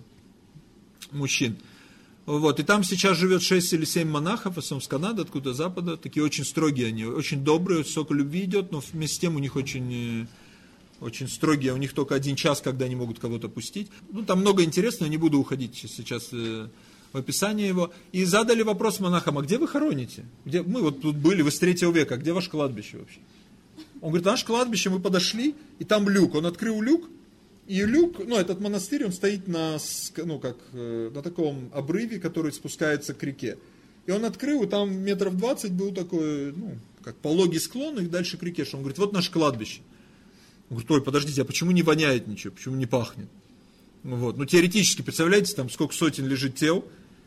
мужчин. Вот. И там сейчас живет 6 или 7 монахов, в основном с Канады, откуда с Запада. Такие очень строгие они, очень добрые, столько любви идет, но вместе с тем у них очень строгие, у них только 1 час, когда они могут кого-то пустить. Там много интересного, не буду уходить сейчас в описание его. И задали вопрос монахам, а где вы хороните? Мы вот тут были, вы с 3 века, а где ваше кладбище вообще? Он говорит, наше кладбище, мы подошли, и там люк. Он открыл люк, и люк, этот монастырь, он стоит на таком обрыве, который спускается к реке. И он открыл, и там 20 метров был такой, как пологий склон, и дальше к реке. Он говорит, вот наше кладбище. Он говорит, ой, подождите, а почему не воняет ничего, почему не пахнет? Вот. Теоретически, представляете, там сколько сотен лежит тел,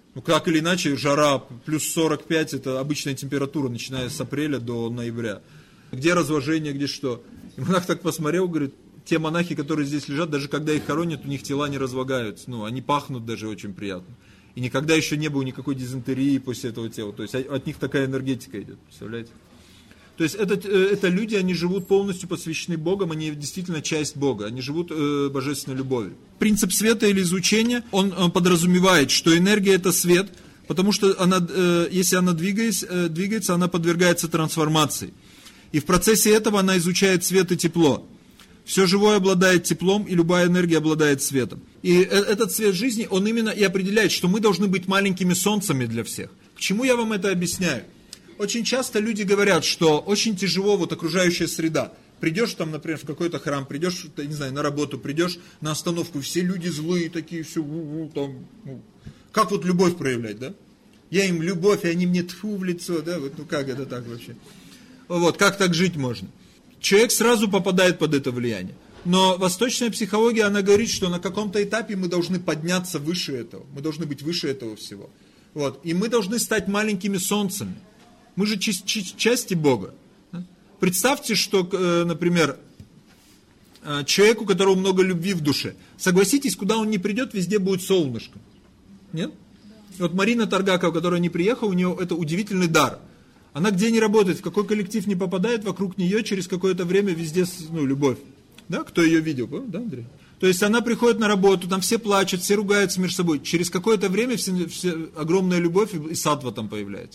Ну, как или иначе, жара плюс 45, это обычная температура, начиная с апреля до ноября. Где разложение, где что? И монах так посмотрел, говорит, те монахи, которые здесь лежат, даже когда их хоронят, у них тела не разлагаются. Ну, они пахнут даже очень приятно. И никогда еще не было никакой дизентерии после этого тела. То есть от них такая энергетика идет, представляете? То есть это люди, они живут полностью посвящены Богом, они действительно часть Бога, они живут божественной любовью. Принцип света или излучения, он подразумевает, что энергия это свет, потому что она, если она двигается, она подвергается трансформации. И в процессе этого она излучает свет и тепло. Все живое обладает теплом, и любая энергия обладает светом. И этот свет жизни, он именно и определяет, что мы должны быть маленькими солнцами для всех. К чему я вам это объясняю? Очень часто люди говорят, что очень тяжело вот окружающая среда. Придешь там, например, в какой-то храм, придешь, не знаю, на работу, придешь на остановку, все люди злые такие, все, там, как вот любовь проявлять, да? Я им любовь, и они мне тьфу в лицо, да? Вот, ну как это так вообще? Вот, как так жить можно? Человек сразу попадает под это влияние. Но восточная психология, она говорит, что на каком-то этапе мы должны подняться выше этого. Мы должны быть выше этого всего. Вот. И мы должны стать маленькими солнцами. Мы же части Бога. Представьте, что, например, человек, у которого много любви в душе, согласитесь, куда он не придет, везде будет солнышко. Нет? Вот Марина Таргакова, которая не приехала, у нее это удивительный дар. Она где не работает, в какой коллектив не попадает, вокруг нее через какое-то время везде, любовь. Да, кто ее видел, да, Андрей? То есть она приходит на работу, там все плачут, все ругаются между собой. Через какое-то время все огромная любовь и саттва там появляется.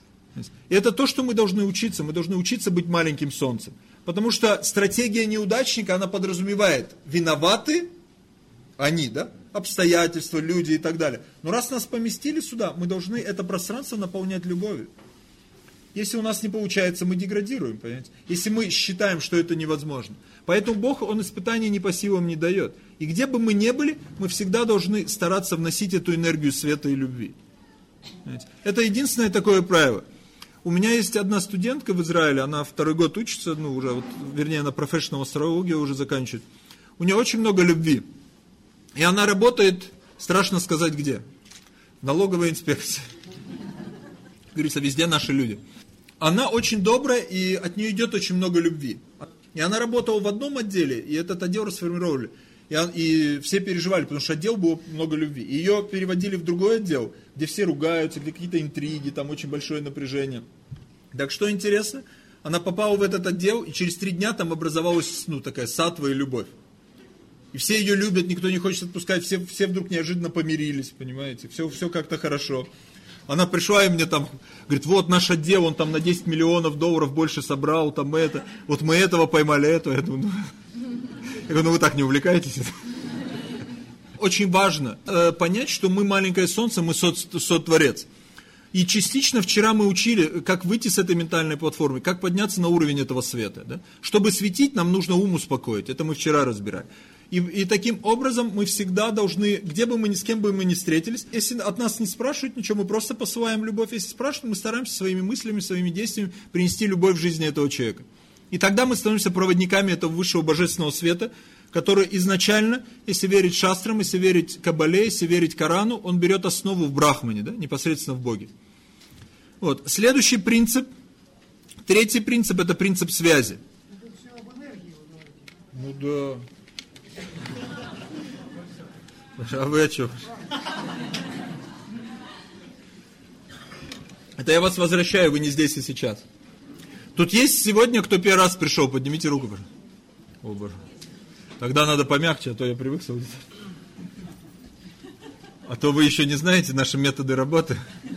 И это то, что мы должны учиться быть маленьким солнцем. Потому что стратегия неудачника, она подразумевает, виноваты они, да, обстоятельства, люди и так далее. Но раз нас поместили сюда, мы должны это пространство наполнять любовью. Если у нас не получается, мы деградируем, понимаете? Если мы считаем, что это невозможно. Поэтому Бог, Он испытаний не по силам не дает. И где бы мы ни были, мы всегда должны стараться вносить эту энергию света и любви. Понимаете? Это единственное такое правило. У меня есть одна студентка в Израиле, она 2-й год учится, вернее, она professional астрологию уже заканчивает. У нее очень много любви. И она работает, страшно сказать где, в налоговой инспекции. Говорится, везде наши люди. Она очень добрая, и от нее идет очень много любви. И она работала в одном отделе, и этот отдел расформировали. И все переживали, потому что отдел было много любви. И ее переводили в другой отдел, где все ругаются, где какие-то интриги, там очень большое напряжение. Так что интересно, она попала в этот отдел, и через 3 дня там образовалась такая саттва и любовь. И все ее любят, никто не хочет отпускать, все вдруг неожиданно помирились, понимаете, все как-то хорошо. Она пришла и мне там, говорит, вот наш отдел, он там на $10 миллионов больше собрал, там это, вот мы этого поймали, это. Я думаю, вы так не увлекаетесь? Очень важно понять, что мы маленькое солнце, мы сотворец. И частично вчера мы учили, как выйти с этой ментальной платформы, как подняться на уровень этого света. Да? Чтобы светить, нам нужно ум успокоить, это мы вчера разбирали. И таким образом мы всегда должны, где бы мы с кем бы мы ни встретились, если от нас не спрашивают ничего, мы просто посылаем любовь. Если спрашивают, мы стараемся своими мыслями, своими действиями принести любовь в жизнь этого человека. И тогда мы становимся проводниками этого высшего божественного света, который изначально, если верить шастрам, если верить Кабале, если верить Корану, он берет основу в Брахмане, да, непосредственно в Боге. Вот. Следующий принцип, 3-й принцип, это принцип связи. Это все об энергии. Ну да. А вы о чем? Это я вас возвращаю, вы не здесь и сейчас. Тут есть сегодня, кто первый раз пришел, поднимите руку, пожалуйста. О, Боже. Тогда надо помягче, а то я привык с аудиторией. А то вы еще не знаете наши методы работы.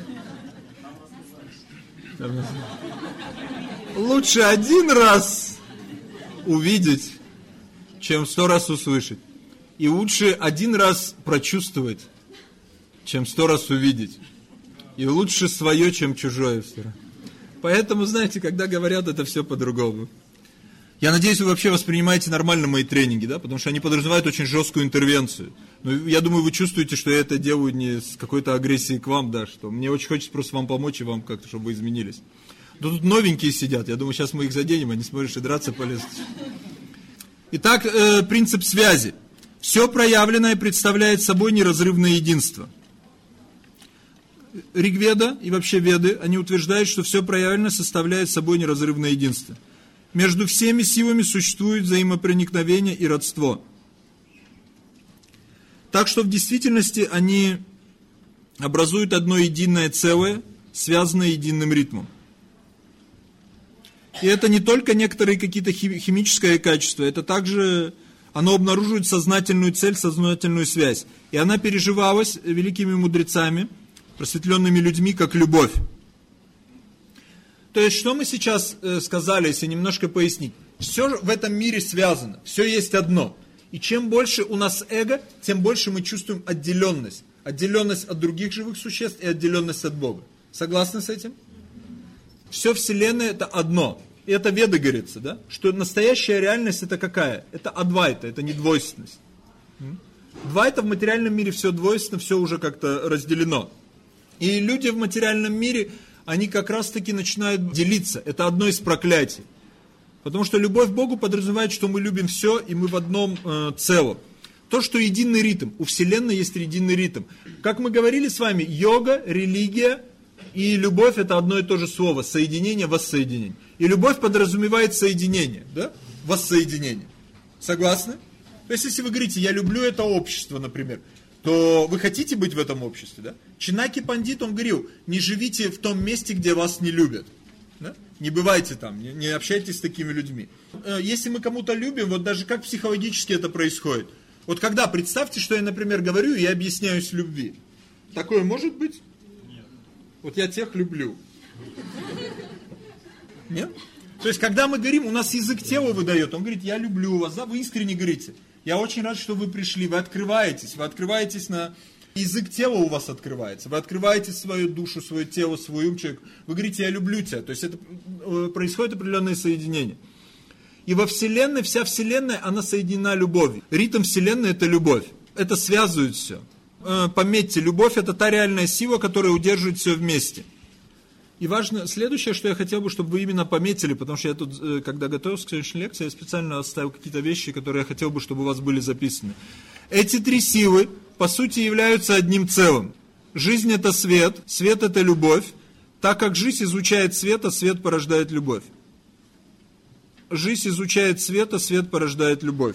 Лучше 1 раз увидеть, чем 100 раз услышать. И лучше 1 раз прочувствовать, чем 100 раз увидеть. И лучше свое, чем чужое. Поэтому, знаете, когда говорят, это все по-другому. Я надеюсь, вы вообще воспринимаете нормально мои тренинги, да? Потому что они подразумевают очень жесткую интервенцию. Но я думаю, вы чувствуете, что я это делаю не с какой-то агрессией к вам, да, что мне очень хочется просто вам помочь и вам как-то, чтобы вы изменились. Но тут новенькие сидят, я думаю, сейчас мы их заденем, они смотришь и драться полезут. Итак, принцип связи. Все проявленное представляет собой неразрывное единство. Ригведа и вообще Веды, они утверждают, что все проявленное составляет собой неразрывное единство. Между всеми силами существует взаимопроникновение и родство. Так что в действительности они образуют одно единое целое, связанное единым ритмом. И это не только некоторые какие-то химические качества, это также оно обнаруживает сознательную цель, сознательную связь. И она переживалась великими мудрецами, просветленными людьми, как любовь. То есть, что мы сейчас сказали, если немножко пояснить? Все в этом мире связано, все есть одно. И чем больше у нас эго, тем больше мы чувствуем отделенность. Отделенность от других живых существ и отделенность от Бога. Согласны с этим? Все Вселенная это одно. И это Веда говорится, да? Что настоящая реальность это какая? Это адвайта, это не двойственность. Двайта в материальном мире все двойственно, все уже как-то разделено. И люди в материальном мире, они как раз таки начинают делиться. Это одно из проклятий. Потому что любовь к Богу подразумевает, что мы любим все, и мы в одном целом. То, что единый ритм. У Вселенной есть единый ритм. Как мы говорили с вами, йога, религия и любовь это одно и то же слово. Соединение, воссоединение. И любовь подразумевает соединение, да? Воссоединение. Согласны? То есть, если вы говорите, я люблю это общество, например, то вы хотите быть в этом обществе, да? Чинаки Пандит, он говорил, не живите в том месте, где вас не любят. Да? Не бывайте там, не общайтесь с такими людьми. Если мы кому-то любим, вот даже как психологически это происходит. Вот когда, представьте, что я, например, говорю, и я объясняюсь в любви. Такое может быть? Нет. Вот я тех люблю. Нет? То есть, когда мы говорим, у нас язык тела выдает, он говорит, я люблю вас, да, вы искренне говорите. Я очень рад, что вы пришли, вы открываетесь на... Язык тела у вас открывается, вы открываете свою душу, свое тело, свой ум, человек. Вы говорите, я люблю тебя, то есть это происходит определенное соединение. И во Вселенной, вся Вселенная, она соединена любовью. Ритм Вселенной это любовь, это связывает все. Пометьте, любовь это та реальная сила, которая удерживает все вместе. И важно, следующее, что я хотел бы, чтобы вы именно пометили, потому что я тут, когда готовился к следующей лекции, я специально оставил какие-то вещи, которые я хотел бы, чтобы у вас были записаны. Эти три силы, по сути, являются одним целым. Жизнь это свет, свет это любовь. Так как жизнь изучает свет, а свет порождает любовь. Жизнь изучает свет, а свет порождает любовь.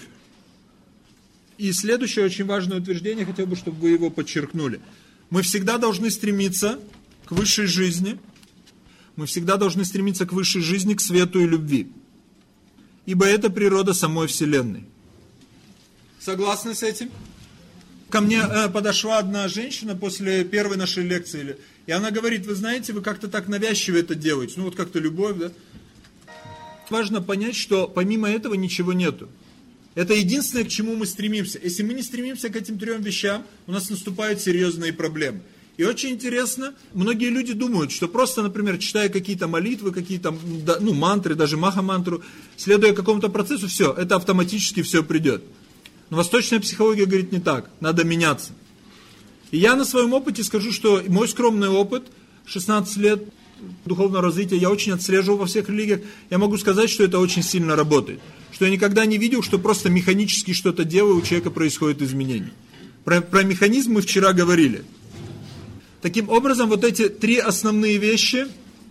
И следующее очень важное утверждение, хотел бы, чтобы вы его подчеркнули. Мы всегда должны стремиться к высшей жизни. Мы всегда должны стремиться к высшей жизни, к свету и любви. Ибо это природа самой Вселенной. Согласны с этим? Ко мне подошла одна женщина после первой нашей лекции, и она говорит, вы знаете, вы как-то так навязчиво это делаете, ну вот как-то любовь, да? Важно понять, что помимо этого ничего нету. Это единственное, к чему мы стремимся. Если мы не стремимся к этим трем вещам, у нас наступают серьезные проблемы. И очень интересно, многие люди думают, что просто, например, читая какие-то молитвы, какие-то, ну, мантры, даже маха-мантру, следуя какому-то процессу, все, это автоматически все придет. Но восточная психология говорит не так, надо меняться. И я на своем опыте скажу, что мой скромный опыт, 16 лет духовного развития, я очень отслеживал во всех религиях, я могу сказать, что это очень сильно работает. Что я никогда не видел, что просто механически что-то делаю, у человека происходит изменение. Про механизм мы вчера говорили. Таким образом, вот эти три основные вещи,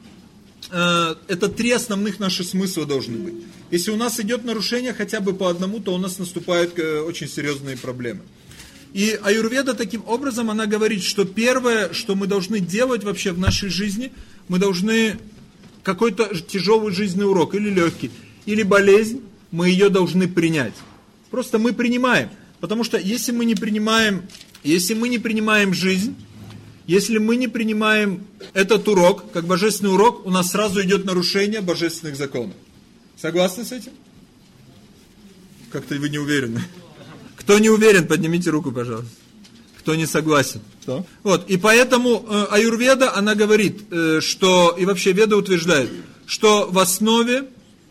это три основных наши смысла должны быть. Если у нас идет нарушение хотя бы по одному, то у нас наступают очень серьезные проблемы. И аюрведа таким образом, она говорит, что первое, что мы должны делать вообще в нашей жизни, мы должны какой-то тяжелый жизненный урок, или легкий, или болезнь, мы ее должны принять. Просто мы принимаем. Потому что если мы не принимаем жизнь, если мы не принимаем этот урок, как божественный урок, у нас сразу идет нарушение божественных законов. Согласны с этим? Как-то вы не уверены. Кто не уверен, поднимите руку, пожалуйста. Кто не согласен. Кто? Вот, и поэтому аюрведа, она говорит, что, и вообще веда утверждает, что в основе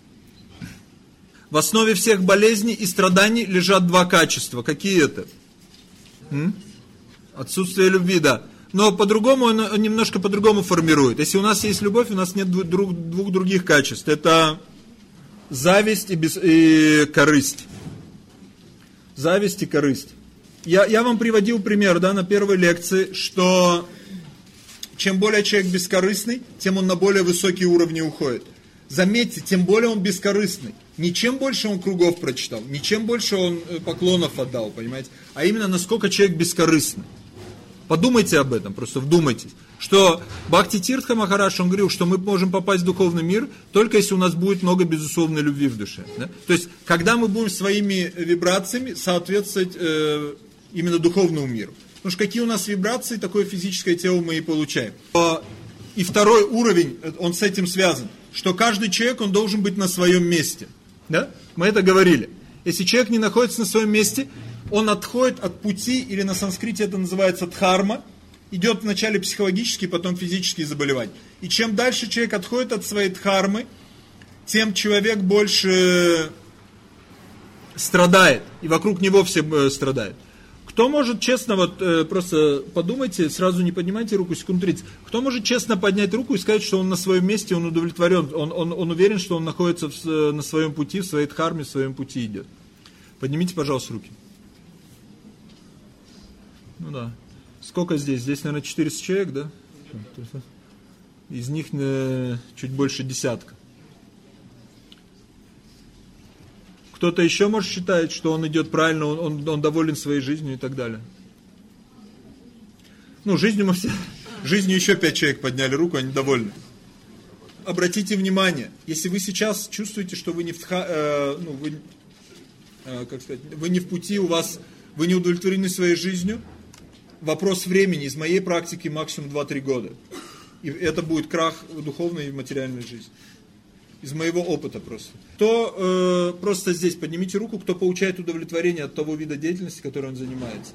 всех болезней и страданий лежат два качества. Какие это? Отсутствие любви, да. Но по-другому, он немножко по-другому формирует. Если у нас есть любовь, у нас нет двух других качеств. Это зависть и корысть. Зависть и корысть. Я вам приводил пример, да, на первой лекции, что чем более человек бескорыстный, тем он на более высокие уровни уходит. Заметьте, тем более он бескорыстный. Не чем больше он кругов прочитал, не чем больше он поклонов отдал, понимаете, а именно насколько человек бескорыстный. Подумайте об этом, просто вдумайтесь. Что Бхакти Тиртха Махарадж, он говорил, что мы можем попасть в духовный мир, только если у нас будет много безусловной любви в душе. Да? То есть, когда мы будем своими вибрациями соответствовать именно духовному миру. Потому что какие у нас вибрации, такое физическое тело мы и получаем. И второй уровень, он с этим связан, что каждый человек, он должен быть на своем месте. Да? Мы это говорили. Если человек не находится на своем месте, он отходит от пути, или на санскрите это называется дхарма, идет вначале психологические, потом физические заболевания. И чем дальше человек отходит от своей дхармы, тем человек больше страдает, и вокруг него все страдают. Кто может честно, вот просто подумайте, сразу не поднимайте руку, секунд 30. Кто может честно поднять руку и сказать, что он на своем месте, он удовлетворен, он уверен, что он находится на своем пути, в своей дхарме, в своем пути идет? Поднимите, пожалуйста, руки. Ну да. Сколько здесь? Здесь, наверное, 400 человек, да? Из них чуть больше десятка. Кто-то еще может считать, что он идет правильно, он доволен своей жизнью и так далее. Ну, жизнью мы все... Жизнью еще 5 человек подняли руку, они довольны. Обратите внимание, если вы сейчас чувствуете, что вы не вы не в пути, вы не удовлетворены своей жизнью, вопрос времени, из моей практики максимум 2-3 года. И это будет крах в духовной и в материальной жизни. Из моего опыта просто. Кто просто здесь, поднимите руку, кто получает удовлетворение от того вида деятельности, которой он занимается.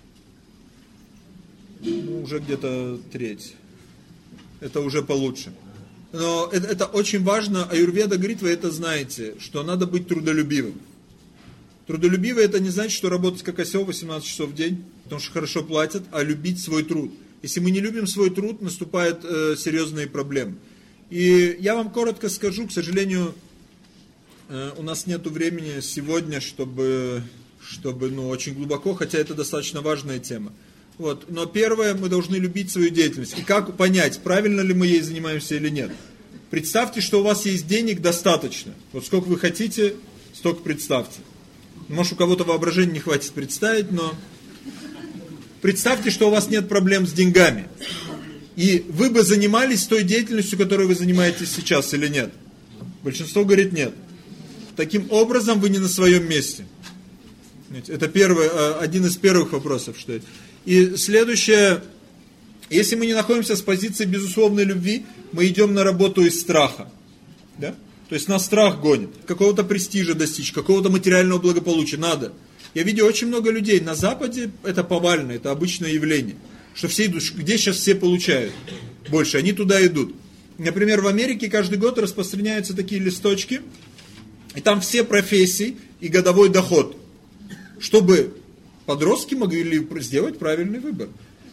Ну, уже где-то треть. Это уже получше. Но это очень важно. Аюрведа говорит, вы это знаете, что надо быть трудолюбивым. Трудолюбивый это не значит, что работать как осел 18 часов в день, потому что хорошо платят, а любить свой труд. Если мы не любим свой труд, наступают серьезные проблемы. И я вам коротко скажу, к сожалению, у нас нет времени сегодня, чтобы очень глубоко, хотя это достаточно важная тема. Вот. Но первое, мы должны любить свою деятельность. И как понять, правильно ли мы ей занимаемся или нет. Представьте, что у вас есть денег достаточно. Вот сколько вы хотите, столько представьте. Может, у кого-то воображения не хватит представить, но представьте, что у вас нет проблем с деньгами. И вы бы занимались той деятельностью, которой вы занимаетесь сейчас, или нет? Большинство говорит нет. Таким образом, вы не на своем месте. Это один из первых вопросов, что это. И следующее, если мы не находимся с позиции безусловной любви, мы идем на работу из страха. Да? То есть нас страх гонит. Какого-то престижа достичь, какого-то материального благополучия надо. Я видел очень много людей. На Западе это повально, это обычное явление. Что все идут, где сейчас все получают больше, они туда идут. Например, в Америке каждый год распространяются такие листочки, и там все профессии и годовой доход, чтобы подростки могли сделать правильный выбор.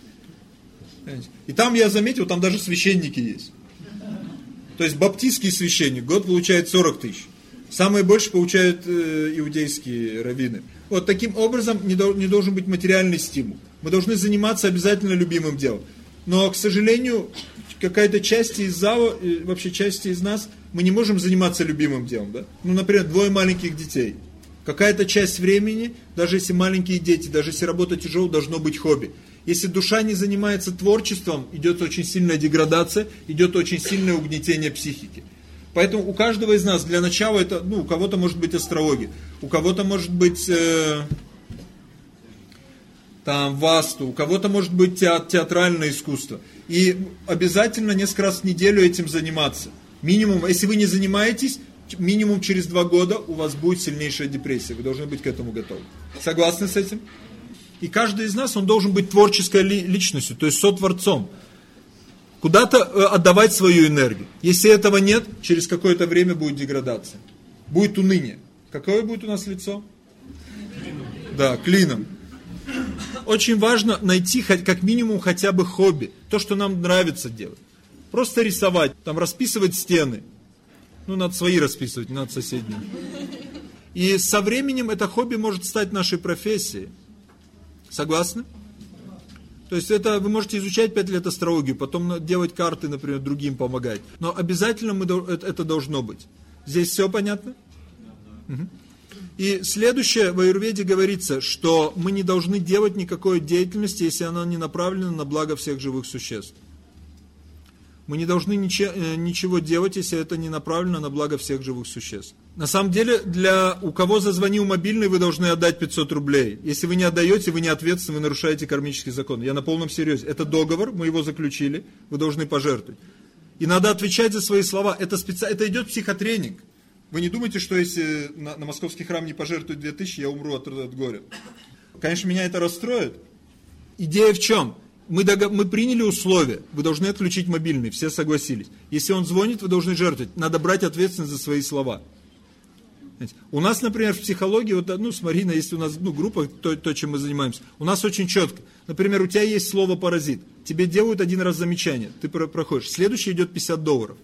И там я заметил, там даже священники есть. То есть баптистский священник год получает 40 тысяч. Самые больше получают иудейские раввины. Вот таким образом не должен быть материальный стимул. Мы должны заниматься обязательно любимым делом. Но, к сожалению, какая-то часть из зала, вообще часть из нас, мы не можем заниматься любимым делом. Да? Ну, например, 2 маленьких детей. Какая-то часть времени, даже если маленькие дети, даже если работа тяжелая, должно быть хобби. Если душа не занимается творчеством, идет очень сильная деградация, идет очень сильное угнетение психики. Поэтому у каждого из нас для начала это, у кого-то может быть астрология, у кого-то может быть васту, у кого-то может быть театральное искусство. И обязательно несколько раз в неделю этим заниматься. Минимум, если вы не занимаетесь, минимум через 2 года у вас будет сильнейшая депрессия. Вы должны быть к этому готовы. Согласны с этим? И каждый из нас, он должен быть творческой личностью, то есть сотворцом. Куда-то отдавать свою энергию. Если этого нет, через какое-то время будет деградация. Будет уныние. Какое будет у нас лицо? Да, клином. Очень важно найти как минимум хотя бы хобби. То, что нам нравится делать. Просто рисовать, расписывать стены. Надо свои расписывать, не надо соседние. И со временем это хобби может стать нашей профессией. Согласны? То То есть это вы можете изучать 5 лет астрологию, потом делать карты, например, другим помогать. Но обязательно это должно быть. Здесь все понятно? Угу. И следующее, в аюрведе говорится, что мы не должны делать никакой деятельности, если она не направлена на благо всех живых существ. Мы не должны ничего делать, если это не направлено на благо всех живых существ. На самом деле, у кого зазвонил мобильный, вы должны отдать 500 рублей. Если вы не отдаете, вы не ответственны, вы нарушаете кармический закон. Я на полном серьезе. Это договор, мы его заключили, вы должны пожертвовать. И надо отвечать за свои слова. Это идет психотренинг. Вы не думайте, что если на московский храм не пожертвуют 2000, я умру от горя. Конечно, меня это расстроит. Идея в чем? Мы приняли условия, вы должны отключить мобильный, все согласились. Если он звонит, вы должны жертвовать. Надо брать ответственность за свои слова. У нас, например, в психологии, с Мариной, если у нас группа, то, чем мы занимаемся, у нас очень четко. Например, у тебя есть слово «паразит». Тебе делают один раз замечание, ты проходишь. Следующий идет $50.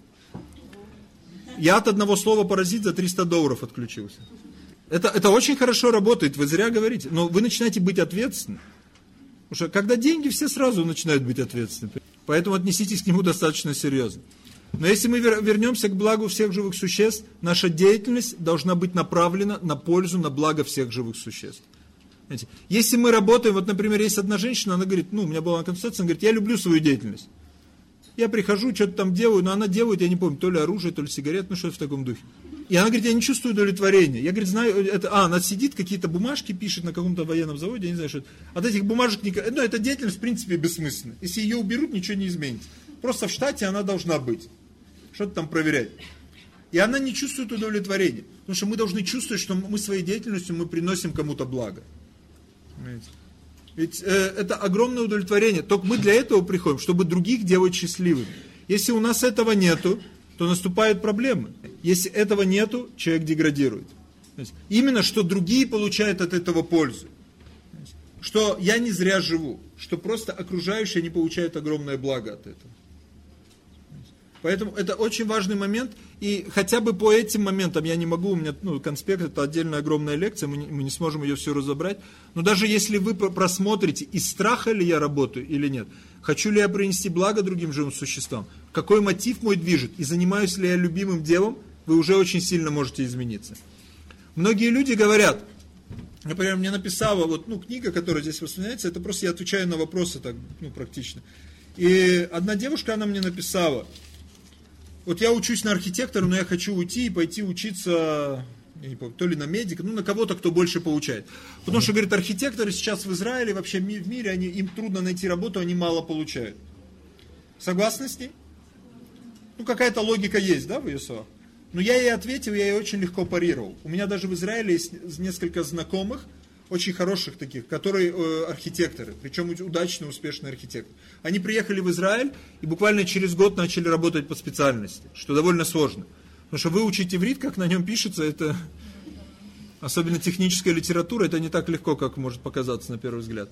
Я от одного слова «паразит» за $300 отключился. Это очень хорошо работает, вы зря говорите. Но вы начинаете быть ответственны. Потому что когда деньги, все сразу начинают быть ответственны. Поэтому отнеситесь к нему достаточно серьезно. Но если мы вернемся к благу всех живых существ, наша деятельность должна быть направлена на пользу, на благо всех живых существ. Знаете, если мы работаем, например, есть одна женщина, она говорит, у меня была консультация, она говорит, я люблю свою деятельность. Я прихожу, что-то там делаю, но она делает, я не помню, то ли оружие, то ли сигарет, что-то в таком духе. И она говорит, я не чувствую удовлетворения. Я, говорит, знаю, она сидит, какие-то бумажки пишет на каком-то военном заводе, я не знаю, что это. От этих бумажек, эта деятельность, в принципе, бессмысленна. Если ее уберут, ничего не изменится. Просто в штате она должна быть. Что-то там проверять. И она не чувствует удовлетворения. Потому что мы должны чувствовать, что мы своей деятельностью мы приносим кому-то благо. Понимаете? Ведь это огромное удовлетворение. Только мы для этого приходим, чтобы других делать счастливыми. Если у нас этого нету, то наступают проблемы. Если этого нету, человек деградирует. Именно, что другие получают от этого пользу. Что я не зря живу. Что просто окружающие не получают огромное благо от этого. Поэтому это очень важный момент. И хотя бы по этим моментам я не могу, у меня конспект, это отдельная огромная лекция, мы не сможем ее все разобрать. Но даже если вы просмотрите, из страха ли я работаю или нет, хочу ли я принести благо другим живым существам, какой мотив мой движет, и занимаюсь ли я любимым делом, вы уже очень сильно можете измениться. Многие люди говорят, например, мне написала книга, которая здесь воспоминается, это просто я отвечаю на вопросы так, практично. И одна девушка, она мне написала, я учусь на архитектора, но я хочу уйти и пойти учиться, я не помню, то ли на медика, на кого-то, кто больше получает. Потому что, говорит, архитекторы сейчас в Израиле, вообще в мире, им трудно найти работу, они мало получают. Согласны с ней? Какая-то логика есть, да, в ее словах? Но я ей ответил, я ей очень легко парировал. У меня даже в Израиле есть несколько знакомых, очень хороших таких, которые архитекторы, причем удачные, успешные архитекторы. Они приехали в Израиль и буквально через год начали работать по специальности, что довольно сложно. Потому что выучить иврит, как на нем пишется, это, особенно техническая литература, это не так легко, как может показаться на первый взгляд.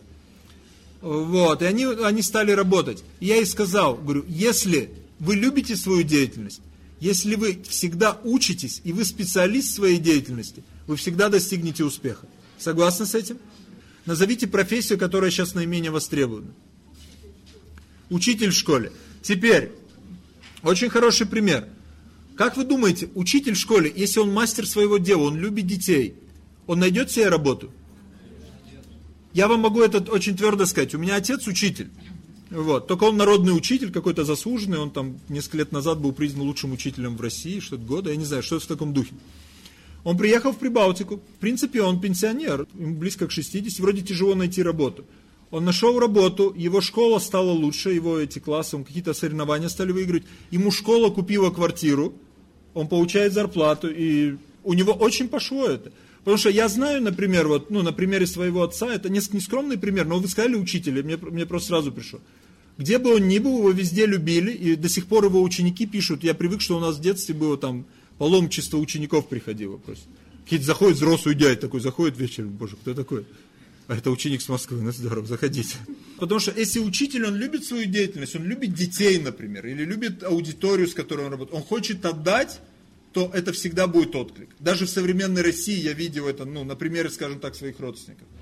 И они стали работать. И я ей сказал, говорю, если вы любите свою деятельность, если вы всегда учитесь, и вы специалист в своей деятельности, вы всегда достигнете успеха. Согласны с этим? Назовите профессию, которая сейчас наименее востребована. Учитель в школе. Теперь, очень хороший пример. Как вы думаете, учитель в школе, если он мастер своего дела, он любит детей, он найдет себе работу? Я вам могу это очень твердо сказать. У меня отец учитель. Только он народный учитель, какой-то заслуженный, он там несколько лет назад был признан лучшим учителем в России, что-то года, я не знаю, что-то в таком духе. Он приехал в Прибалтику, в принципе он пенсионер, ему близко к 60, вроде тяжело найти работу. Он нашел работу, его школа стала лучше, его эти классы, он какие-то соревнования стали выигрывать, ему школа купила квартиру, он получает зарплату, и у него очень пошло это. Потому что я знаю, например, на примере своего отца, это несколько нескромный пример, но вы сказали учителя, мне просто сразу пришло. Где бы он ни был, его везде любили, и до сих пор его ученики пишут, я привык, что у нас в детстве было там, паломничество учеников приходило просто. Какие-то заходит взрослый дядь такой, заходит вечером, боже, кто такой? А это ученик с Москвы, здорово, заходите. Потому что если учитель, он любит свою деятельность, он любит детей, например, или любит аудиторию, с которой он работает, он хочет отдать, то это всегда будет отклик. Даже в современной России я видел это, на примере, скажем так, своих родственников.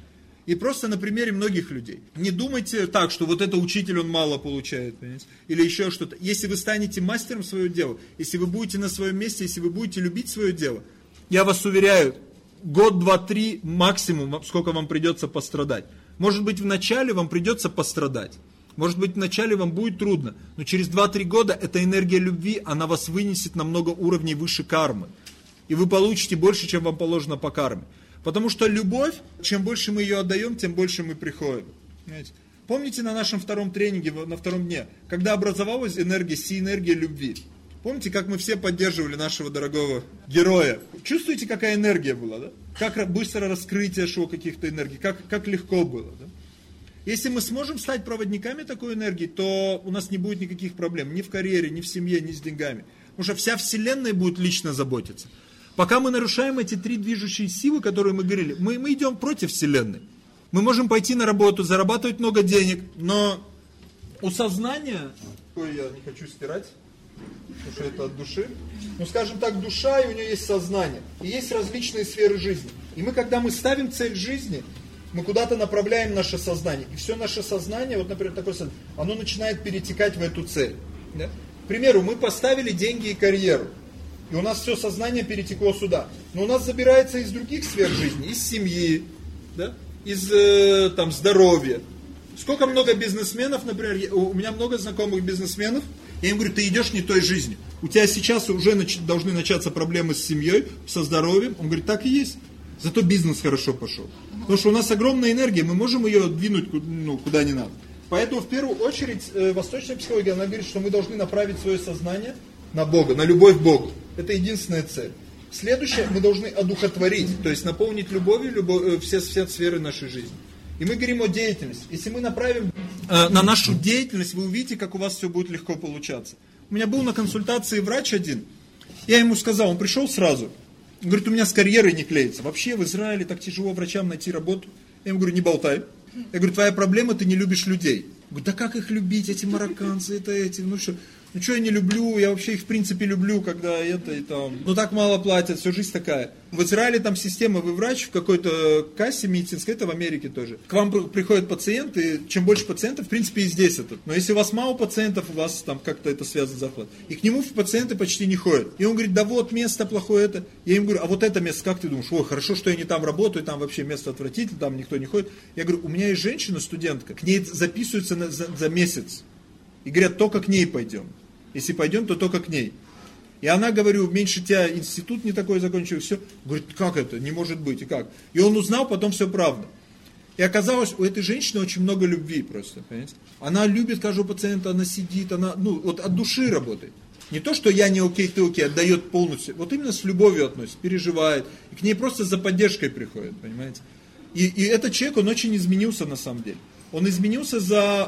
И просто на примере многих людей. Не думайте так, что вот это учитель, он мало получает, понимаете? Или еще что-то. Если вы станете мастером своего дела, если вы будете на своем месте, если вы будете любить свое дело, я вас уверяю, год, 2, 3 максимум, сколько вам придется пострадать. Может быть, вначале вам придется пострадать. Может быть, вначале вам будет трудно. Но через 2-3 года эта энергия любви, она вас вынесет на много уровней выше кармы. И вы получите больше, чем вам положено по карме. Потому что любовь, чем больше мы ее отдаем, тем больше мы приходим. Понимаете? Помните на нашем втором тренинге, на втором дне, когда образовалась энергия, синергия любви? Помните, как мы все поддерживали нашего дорогого героя? Чувствуете, какая энергия была, да? Как быстро раскрытие шло каких-то энергий, как легко было, да? Если мы сможем стать проводниками такой энергии, то у нас не будет никаких проблем ни в карьере, ни в семье, ни с деньгами. Потому что вся Вселенная будет лично заботиться. Пока мы нарушаем эти 3 движущие силы, которые мы говорили, мы идем против Вселенной. Мы можем пойти на работу, зарабатывать много денег, но у сознания, я не хочу стирать, потому что это от души, ну скажем так, душа, и у нее есть сознание, и есть различные сферы жизни. И мы, когда мы ставим цель жизни, мы куда-то направляем наше сознание. И все наше сознание, вот, например, такое сознание, оно начинает перетекать в эту цель. Да? К примеру, мы поставили деньги и карьеру. И у нас все сознание перетекло сюда. Но у нас забирается из других сфер жизни, из семьи, да? Из там, здоровья. Сколько много бизнесменов, например, у меня много знакомых бизнесменов, я им говорю, ты идешь не той жизнью. У тебя сейчас уже должны начаться проблемы с семьей, со здоровьем. Он говорит, так и есть. Зато бизнес хорошо пошел. Потому что у нас огромная энергия, мы можем ее двинуть куда не надо. Поэтому в первую очередь восточная психология, она говорит, что мы должны направить свое сознание на Бога, на любовь к Богу. Это единственная цель. Следующее, мы должны одухотворить, то есть наполнить любовью все сферы нашей жизни. И мы говорим о деятельности. Если мы направим на нашу деятельность, вы увидите, как у вас все будет легко получаться. У меня был на консультации врач один, я ему сказал, он пришел сразу, он говорит, у меня с карьерой не клеится. Вообще в Израиле так тяжело врачам найти работу. Я ему говорю, не болтай. Я говорю, твоя проблема, ты не любишь людей. Я говорю, да как их любить, эти марокканцы, это эти, ну что я не люблю, я вообще их в принципе люблю, когда это и там, ну так мало платят, все жизнь такая. В Израиле там система, вы врач в какой-то кассе медицинской, это в Америке тоже. К вам приходят пациенты, чем больше пациентов, в принципе и здесь это. Но если у вас мало пациентов, у вас там как-то это связано с захватом. И к нему пациенты почти не ходят. И он говорит, да вот место плохое это. Я им говорю, а вот это место, как ты думаешь? Ой, хорошо, что я не там работаю, там вообще место отвратительное, там никто не ходит. Я говорю, у меня есть женщина, студентка, к ней записываются за месяц. И говорят, только к ней пойдем. Если пойдем, то только к ней. И она, говорю, меньше тебя институт не такой закончил, все. Говорит, как это? Не может быть, и как? И он узнал, потом все правда. И оказалось, у этой женщины очень много любви просто, понимаете? Она любит каждого пациента, она сидит, она, вот от души работает. Не то, что я не окей, ты окей, отдает полностью. Вот именно с любовью относится, переживает. И к ней просто за поддержкой приходит, понимаете? И этот человек, он очень изменился на самом деле. Он изменился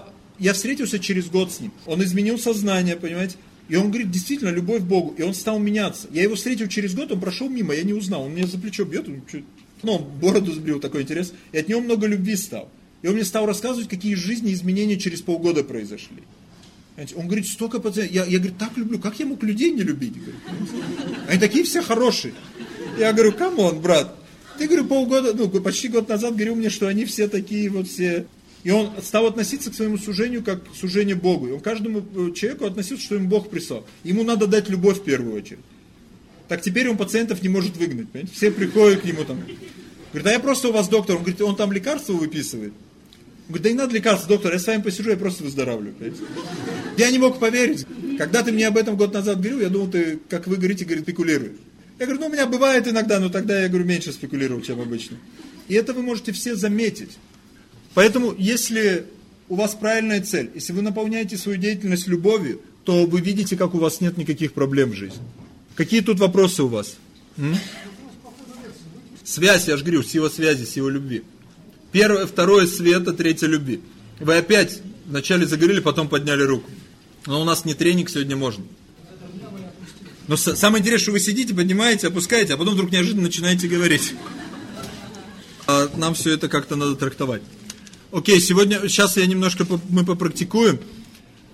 Я встретился через год с ним. Он изменил сознание, понимаете? И он говорит, действительно, любовь к Богу. И он стал меняться. Я его встретил через год, он прошел мимо, я не узнал. Он меня за плечо бьет, он бороду сбрил, такой интерес. И от него много любви стал. И он мне стал рассказывать, какие жизни изменения через полгода произошли. Он говорит, столько пациентов. Я говорю, так люблю, как я мог людей не любить? Они такие все хорошие. Я говорю, камон, брат. Ты, говорю, почти год назад говорил мне, что они все такие вот все... И он стал относиться к своему служению как к служению Богу. И он к каждому человеку относился, что ему Бог прислал. Ему надо дать любовь в первую очередь. Так теперь он пациентов не может выгнать. Понимаете? Все приходят к нему там. Говорит, а я просто у вас доктор. Он говорит, он там лекарства выписывает. Он говорит, да не надо лекарств, доктор, я с вами посижу, я просто выздоравливаю. Понимаете? Я не мог поверить. Когда ты мне об этом год назад говорил, я думал, ты, как вы говорите, спекулируешь. Я говорю, у меня бывает иногда, но тогда я, говорю, меньше спекулировал, чем обычно. И это вы можете все заметить. Поэтому, если у вас правильная цель, если вы наполняете свою деятельность любовью, то вы видите, как у вас нет никаких проблем в жизни. Какие тут вопросы у вас? Связь, я же говорю, сила связи, сила любви. Первое, второе света, третье любви. Вы опять вначале заговорили, потом подняли руку. Но у нас не тренинг, сегодня можно. Но самое интересное, что вы сидите, поднимаете, опускаете, а потом вдруг неожиданно начинаете говорить. А нам все это как-то надо трактовать. Окей, сейчас я немножко мы попрактикуем.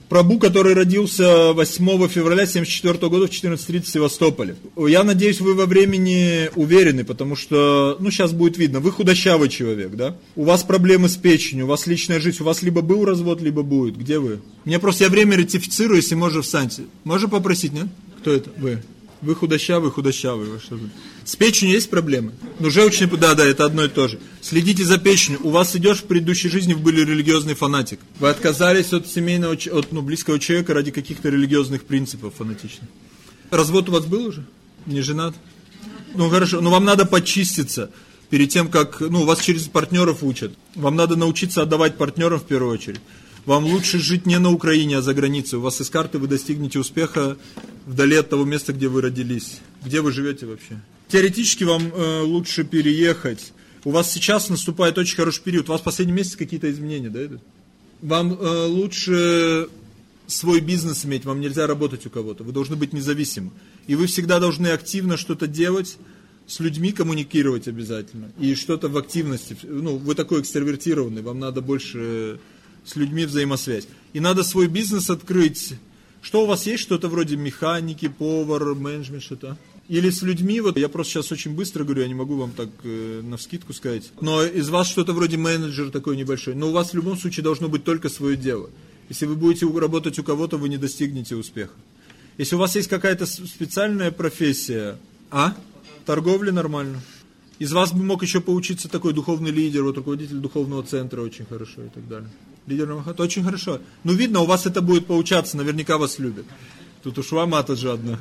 Прабху, который родился 8 февраля 1974 года в 14:30 в Севастополе. Я надеюсь, вы во времени уверены, потому что, сейчас будет видно, вы худощавый человек, да? У вас проблемы с печенью, у вас личная жизнь, у вас либо был развод, либо будет. Где вы? Я время ретифицирую, если можно встаньте. Можно попросить, нет? Кто это? Вы. Вы худощавый. С печенью есть проблемы? Желчный, да, это одно и то же. Следите за печенью. У вас идешь в предыдущей жизни, вы были религиозный фанатик. Вы отказались от семейного, от близкого человека ради каких-то религиозных принципов фанатичных. Развод у вас был уже? Не женат? Хорошо, но вам надо почиститься перед тем, как, вас через партнеров учат. Вам надо научиться отдавать партнерам в первую очередь. Вам лучше жить не на Украине, а за границей. У вас из карты вы достигнете успеха вдали от того места, где вы родились. Где вы живете вообще? Теоретически вам лучше переехать. У вас сейчас наступает очень хороший период. У вас в последний месяц какие-то изменения, да, идут? Вам лучше свой бизнес иметь, вам нельзя работать у кого-то. Вы должны быть независимы. И вы всегда должны активно что-то делать, с людьми коммуникировать обязательно. И что-то в активности. Вы такой экстравертированный, вам надо больше с людьми взаимосвязь. И надо свой бизнес открыть. Что у вас есть? Что-то вроде механики, повар, менеджмент, что-то? Или с людьми, я просто сейчас очень быстро говорю, я не могу вам так навскидку сказать. Но из вас что-то вроде менеджер такой небольшой. Но у вас в любом случае должно быть только свое дело. Если вы будете работать у кого-то, вы не достигнете успеха. Если у вас есть какая-то специальная профессия, торговля нормально. Из вас бы мог еще поучиться такой духовный лидер, руководитель духовного центра очень хорошо и так далее. Лидер Рамахата очень хорошо. Видно, у вас это будет получаться, наверняка вас любят. Тут уж вам ата жадно.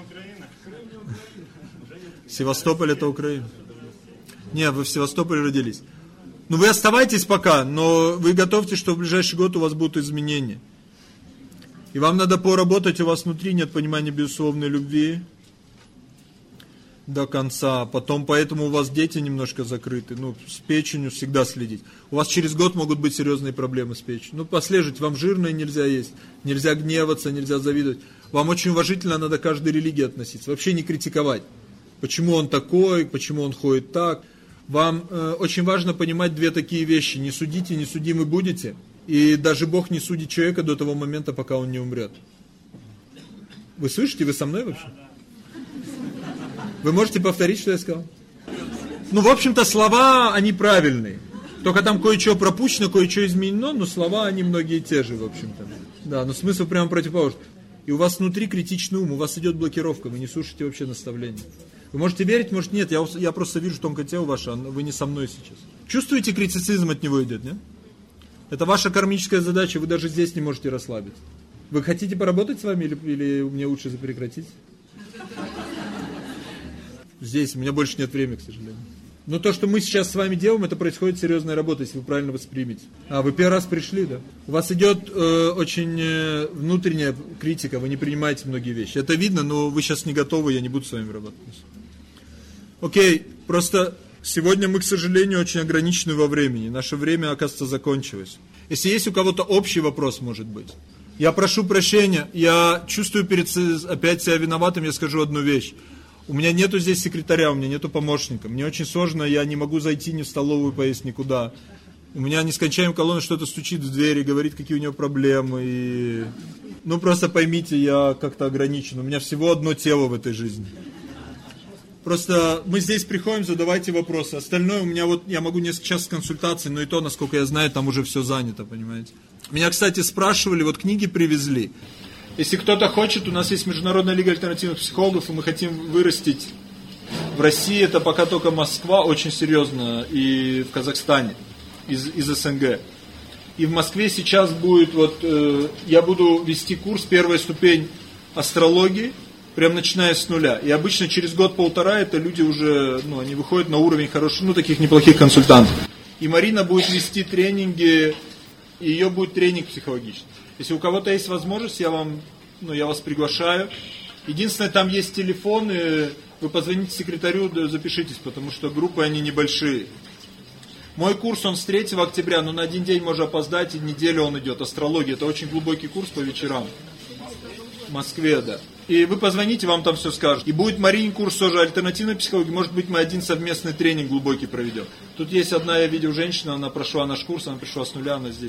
Севастополь это Украина. Не, вы в Севастополе родились. Вы оставайтесь пока, но вы готовьте, что в ближайший год у вас будут изменения. И вам надо поработать, у вас внутри нет понимания безусловной любви до конца. Потом, поэтому у вас дети немножко закрыты. С печенью всегда следить. У вас через год могут быть серьезные проблемы с печенью. Послежите, вам жирное нельзя есть, нельзя гневаться, нельзя завидовать. Вам очень уважительно надо к каждой религии относиться. Вообще не критиковать. Почему он такой, почему он ходит так. Вам очень важно понимать две такие вещи. Не судите, не судимы будете. И даже Бог не судит человека до того момента, пока он не умрет. Вы слышите, вы со мной вообще? Вы можете повторить, что я сказал? В общем-то, слова, они правильные. Только там кое-что пропущено, кое-что изменено, но слова, они многие те же, в общем-то. Да, но смысл прямо противоположный. И у вас внутри критичный ум, у вас идет блокировка, вы не слушаете вообще наставления. Вы можете верить, может нет, я просто вижу тонкое тело ваше, вы не со мной сейчас. Чувствуете, критицизм от него идет, нет? Это ваша кармическая задача, вы даже здесь не можете расслабиться. Вы хотите поработать с вами или мне лучше прекратить? Здесь, у меня больше нет времени, к сожалению. Но то, что мы сейчас с вами делаем, это происходит серьезная работа, если вы правильно воспримете. Вы первый раз пришли, да? У вас идет очень внутренняя критика, вы не принимаете многие вещи. Это видно, но вы сейчас не готовы, я не буду с вами работать. Окей, просто сегодня мы, к сожалению, очень ограничены во времени. Наше время, оказывается, закончилось. Если есть у кого-то общий вопрос, может быть. Я прошу прощения, я чувствую опять себя виноватым, я скажу одну вещь. У меня нету здесь секретаря, у меня нету помощника. Мне очень сложно, я не могу зайти ни в столовую поесть, никуда. У меня нескончаемая колонна что-то стучит в дверь и говорит, какие у него проблемы. И... просто поймите, я как-то ограничен. У меня всего одно тело в этой жизни. Просто мы здесь приходим, задавайте вопросы. Остальное у меня я могу несколько часов консультаций, но и то, насколько я знаю, там уже все занято, понимаете. Меня, кстати, спрашивали, книги привезли. Если кто-то хочет, у нас есть Международная лига альтернативных психологов, и мы хотим вырастить в России, это пока только Москва, очень серьезно, и в Казахстане, из СНГ. И в Москве сейчас будет, я буду вести курс, первая ступень астрологии, прям начиная с нуля. И обычно через год-полтора это люди уже, они выходят на уровень хороших, таких неплохих консультантов. И Марина будет вести тренинги, и ее будет тренинг психологический. Если у кого-то есть возможность, я вас приглашаю. Единственное, там есть телефоны, вы позвоните секретарю, запишитесь, потому что группы, они небольшие. Мой курс, он с 3 октября, но на один день можно опоздать, и неделю он идет. Астрология, это очень глубокий курс по вечерам. В Москве, да. И вы позвоните, вам там все скажут. И будет Марин курс тоже альтернативной психологии. Может быть, мы один совместный тренинг глубокий проведем. Тут есть одна, я видел, женщина, она прошла наш курс, она пришла с нуля, она здесь есть.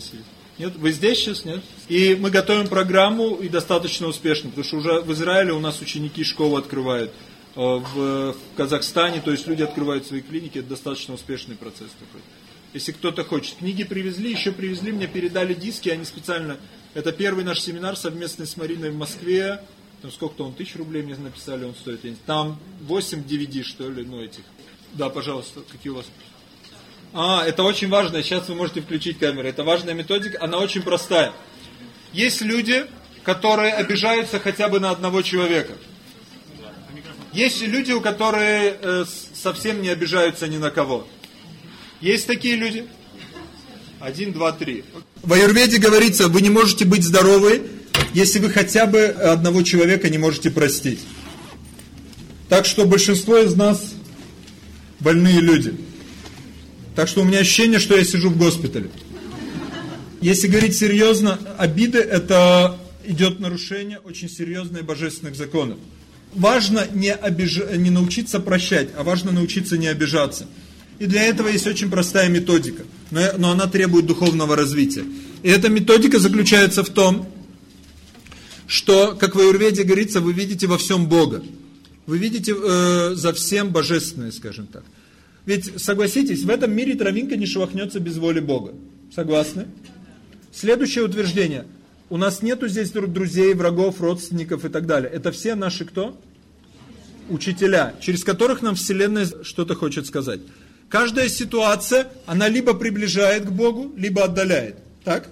Нет? Вы здесь сейчас, нет? И мы готовим программу, и достаточно успешно, потому что уже в Израиле у нас ученики школу открывают, в Казахстане, то есть люди открывают свои клиники, это достаточно успешный процесс такой. Если кто-то хочет. Книги привезли, еще привезли, мне передали диски, они специально, это первый наш семинар совместный с Мариной в Москве, там сколько-то 1000 рублей мне написали, он стоит, там 8 DVD, что ли, этих. Да, пожалуйста, какие у вас? Это очень важно, сейчас вы можете включить камеру, это важная методика, она очень простая. Есть люди, которые обижаются хотя бы на одного человека. Есть люди, которые совсем не обижаются ни на кого. Есть такие люди? 1, 2, 3. В аюрведе говорится, вы не можете быть здоровы, если вы хотя бы одного человека не можете простить. Так что большинство из нас больные люди. Так что у меня ощущение, что я сижу в госпитале. Если говорить серьезно, обиды это идет нарушение очень серьезных божественных законов. Важно не научиться прощать, а важно научиться не обижаться. И для этого есть очень простая методика, но она требует духовного развития. И эта методика заключается в том, что, как в аюрведе говорится, вы видите во всем Бога. Вы видите за всем божественное, скажем так. Ведь, согласитесь, в этом мире травинка не шелохнется без воли Бога. Согласны? Следующее утверждение. У нас нету здесь друзей, врагов, родственников и так далее. Это все наши кто? Учителя, через которых нам Вселенная что-то хочет сказать. Каждая ситуация, она либо приближает к Богу, либо отдаляет. Так?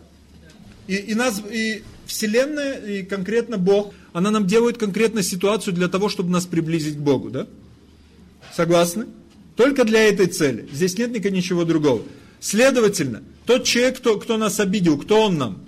И Вселенная, и конкретно Бог, она нам делает конкретно ситуацию для того, чтобы нас приблизить к Богу. Да? Согласны? Только для этой цели. Здесь нет ничего другого. Следовательно, тот человек, кто нас обидел, кто он нам?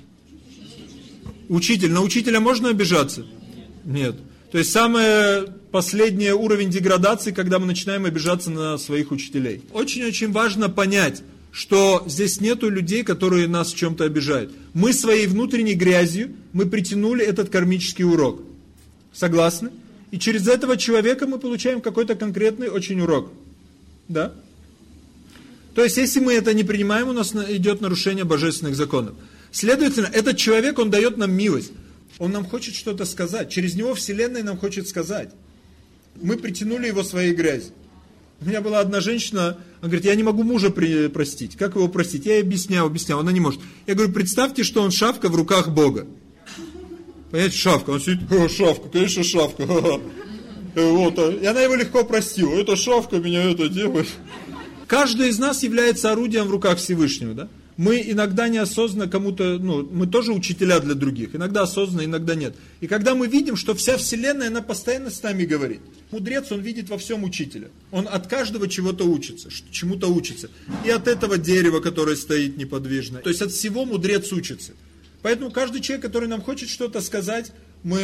Учитель. На учителя можно обижаться? Нет. То есть самый последний уровень деградации, когда мы начинаем обижаться на своих учителей. Очень-очень важно понять, что здесь нету людей, которые нас в чем-то обижают. Мы своей внутренней грязью, мы притянули этот кармический урок. Согласны? И через этого человека мы получаем какой-то конкретный очень урок. Да? То есть, если мы это не принимаем, у нас идет нарушение божественных законов. Следовательно, этот человек, он дает нам милость. Он нам хочет что-то сказать. Через него Вселенная нам хочет сказать. Мы притянули его своей грязью. У меня была одна женщина, она говорит, я не могу мужа простить. Как его простить? Я ей объяснял, она не может. Я говорю, представьте, что он шавка в руках Бога. Понимаете, шавка. Он сидит, шавка, конечно, шавка. Вот, и она его легко простила. Это шавка меня это делает. Каждый из нас является орудием в руках Всевышнего, да? Мы иногда неосознанно кому-то, мы тоже учителя для других, иногда осознанно, иногда нет. И когда мы видим, что вся Вселенная, она постоянно с нами говорит. Мудрец, он видит во всем учителя. Он от каждого чего-то учится, чему-то учится. И от этого дерева, которое стоит неподвижно. То есть от всего мудрец учится. Поэтому каждый человек, который нам хочет что-то сказать,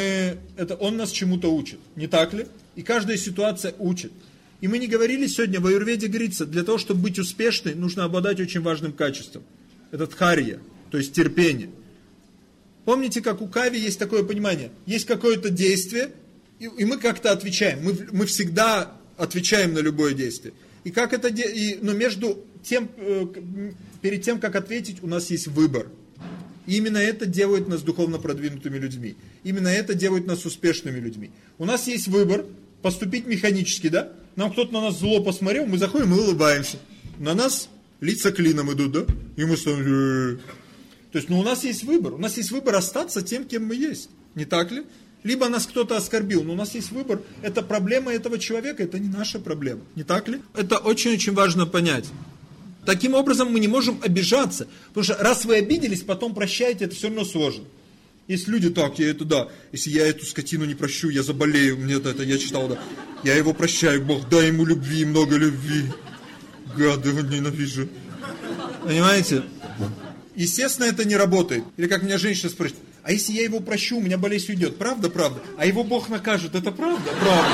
он нас чему-то учит. Не так ли? И каждая ситуация учит. И мы не говорили сегодня, в аюрведе говорится, для того, чтобы быть успешной, нужно обладать очень важным качеством. Это дхарья, то есть терпение. Помните, как у Кави есть такое понимание? Есть какое-то действие, и мы как-то отвечаем. Мы всегда отвечаем на любое действие. И как это, но между тем, перед тем, как ответить, у нас есть выбор. И именно это делает нас духовно продвинутыми людьми. Именно это делает нас успешными людьми. У нас есть выбор поступить механически, да? Нам кто-то на нас зло посмотрел, мы заходим и улыбаемся. На нас лица клином идут, да? И мы становимся... То есть, у нас есть выбор. У нас есть выбор остаться тем, кем мы есть. Не так ли? Либо нас кто-то оскорбил, но у нас есть выбор. Это проблема этого человека, это не наша проблема. Не так ли? Это очень-очень важно понять. Таким образом, мы не можем обижаться. Потому что раз вы обиделись, потом прощаете, это все равно сложно. Есть люди, если я эту скотину не прощу, я заболею, я читал, да. Я его прощаю, Бог, дай ему любви, много любви. Гады, ненавижу. Понимаете? Естественно, это не работает. Или как меня женщина спрашивает, а если я его прощу, у меня болезнь уйдет. Правда? Правда. А его Бог накажет. Это правда? Правда.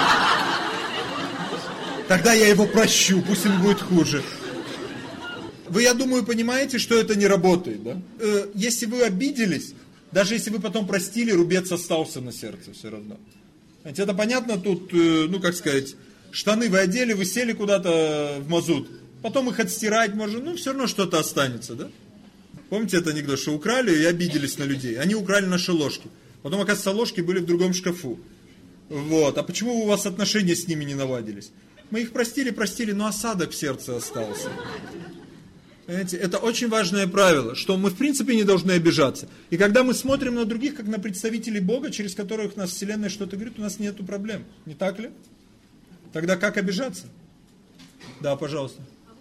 Тогда я его прощу, пусть ему будет хуже. Вы, я думаю, понимаете, что это не работает, да? Если вы обиделись, даже если вы потом простили, рубец остался на сердце все равно. Знаете, это понятно тут, штаны вы одели, вы сели куда-то в мазут. Потом их отстирать можно, все равно что-то останется, да? Помните этот анекдот, что украли и обиделись на людей? Они украли наши ложки. Потом, оказывается, ложки были в другом шкафу. Вот. А почему у вас отношения с ними не наладились? Мы их простили, но осадок в сердце остался. Понимаете? Это очень важное правило, что мы в принципе не должны обижаться. И когда мы смотрим на других, как на представителей Бога, через которых нас Вселенная что-то говорит, у нас нет проблем. Не так ли? Тогда как обижаться? Да, пожалуйста.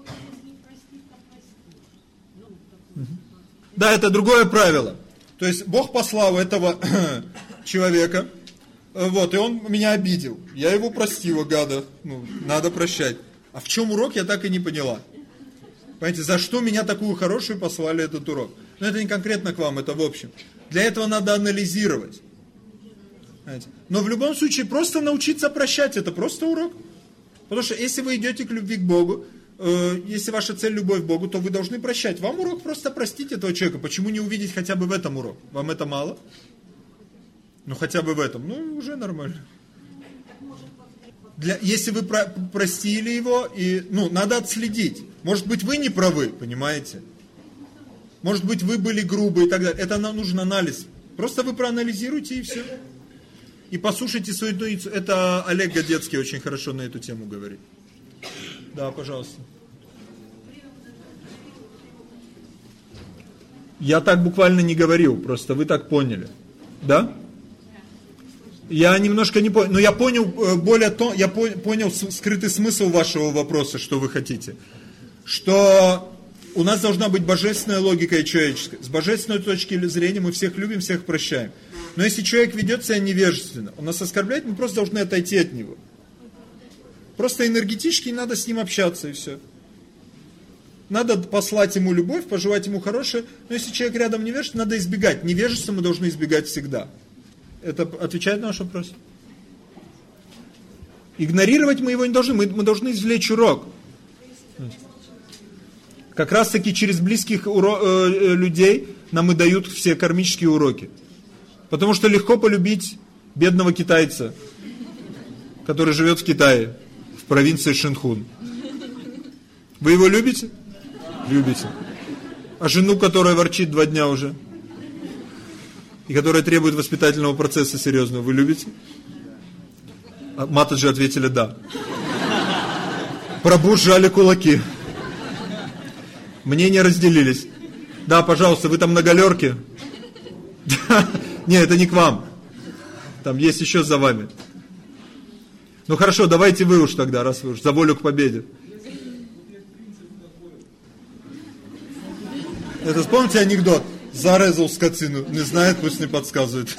Да, это другое правило. То есть Бог послал этого человека, вот, и он меня обидел. Я его простила, гада. Надо прощать. А в чем урок, я так и не поняла. Понимаете, за что меня такую хорошую послали этот урок? Но это не конкретно к вам, это в общем. Для этого надо анализировать. Понимаете? Но в любом случае просто научиться прощать, это просто урок. Потому что если вы идете к любви к Богу, если ваша цель любовь к Богу, то вы должны прощать. Вам урок просто простить этого человека. Почему не увидеть хотя бы в этом урок? Вам это мало? Ну хотя бы в этом. Ну уже нормально. Если вы простили его, надо отследить. Может быть вы не правы, понимаете? Может быть вы были грубы и так далее. Это нам нужен анализ. Просто вы проанализируйте и все. И послушайте свою интуицию. Это Олег Годецкий очень хорошо на эту тему говорит. Да, пожалуйста. Я так буквально не говорил, просто вы так поняли. Да? Я немножко не понял, но я понял понял скрытый смысл вашего вопроса, что вы хотите. Что у нас должна быть божественная логика и человеческая. С божественной точки зрения мы всех любим, всех прощаем. Но если человек ведет себя невежественно, он нас оскорбляет, мы просто должны отойти от него. Просто энергетически надо с ним общаться и все. Надо послать ему любовь, пожелать ему хорошее. Но если человек рядом невежественный, надо избегать. Невежество мы должны избегать всегда. Это отвечает на ваш вопрос? Игнорировать мы его не должны. Мы должны извлечь урок. Как раз таки через близких людей нам и дают все кармические уроки. Потому что легко полюбить бедного китайца, который живет в Китае, в провинции Шэньхун. Вы его любите? Любите. А жену, которая ворчит 2 дня уже, и которая требует воспитательного процесса серьезного, вы любите? А Матаджи ответили да. Прабху сжали кулаки. Мнения разделились. Да, пожалуйста, вы там на галерке? Нет, это не к вам. Там есть еще за вами. Ну хорошо, давайте вы уж тогда, раз вы уж за волю к победе. Это вспомните анекдот. Зарезал скотину. Не знает, пусть не подсказывает.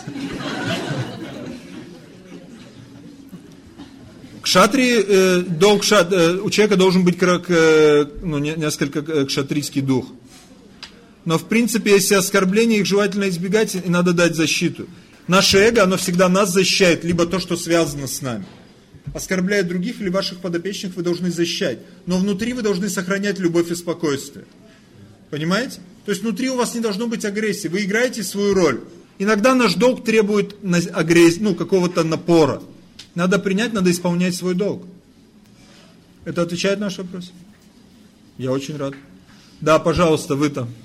Кшатрии, долг у человека должен быть несколько кшатрийский дух. Но в принципе, если оскорбления, их желательно избегать, и надо дать защиту. Наше эго, оно всегда нас защищает, либо то, что связано с нами. Оскорбляя других или ваших подопечных, вы должны защищать. Но внутри вы должны сохранять любовь и спокойствие. Понимаете? То есть внутри у вас не должно быть агрессии. Вы играете свою роль. Иногда наш долг требует агрессии, какого-то напора. Надо принять, надо исполнять свой долг. Это отвечает на ваш вопрос? Я очень рад. Да, пожалуйста, вы там.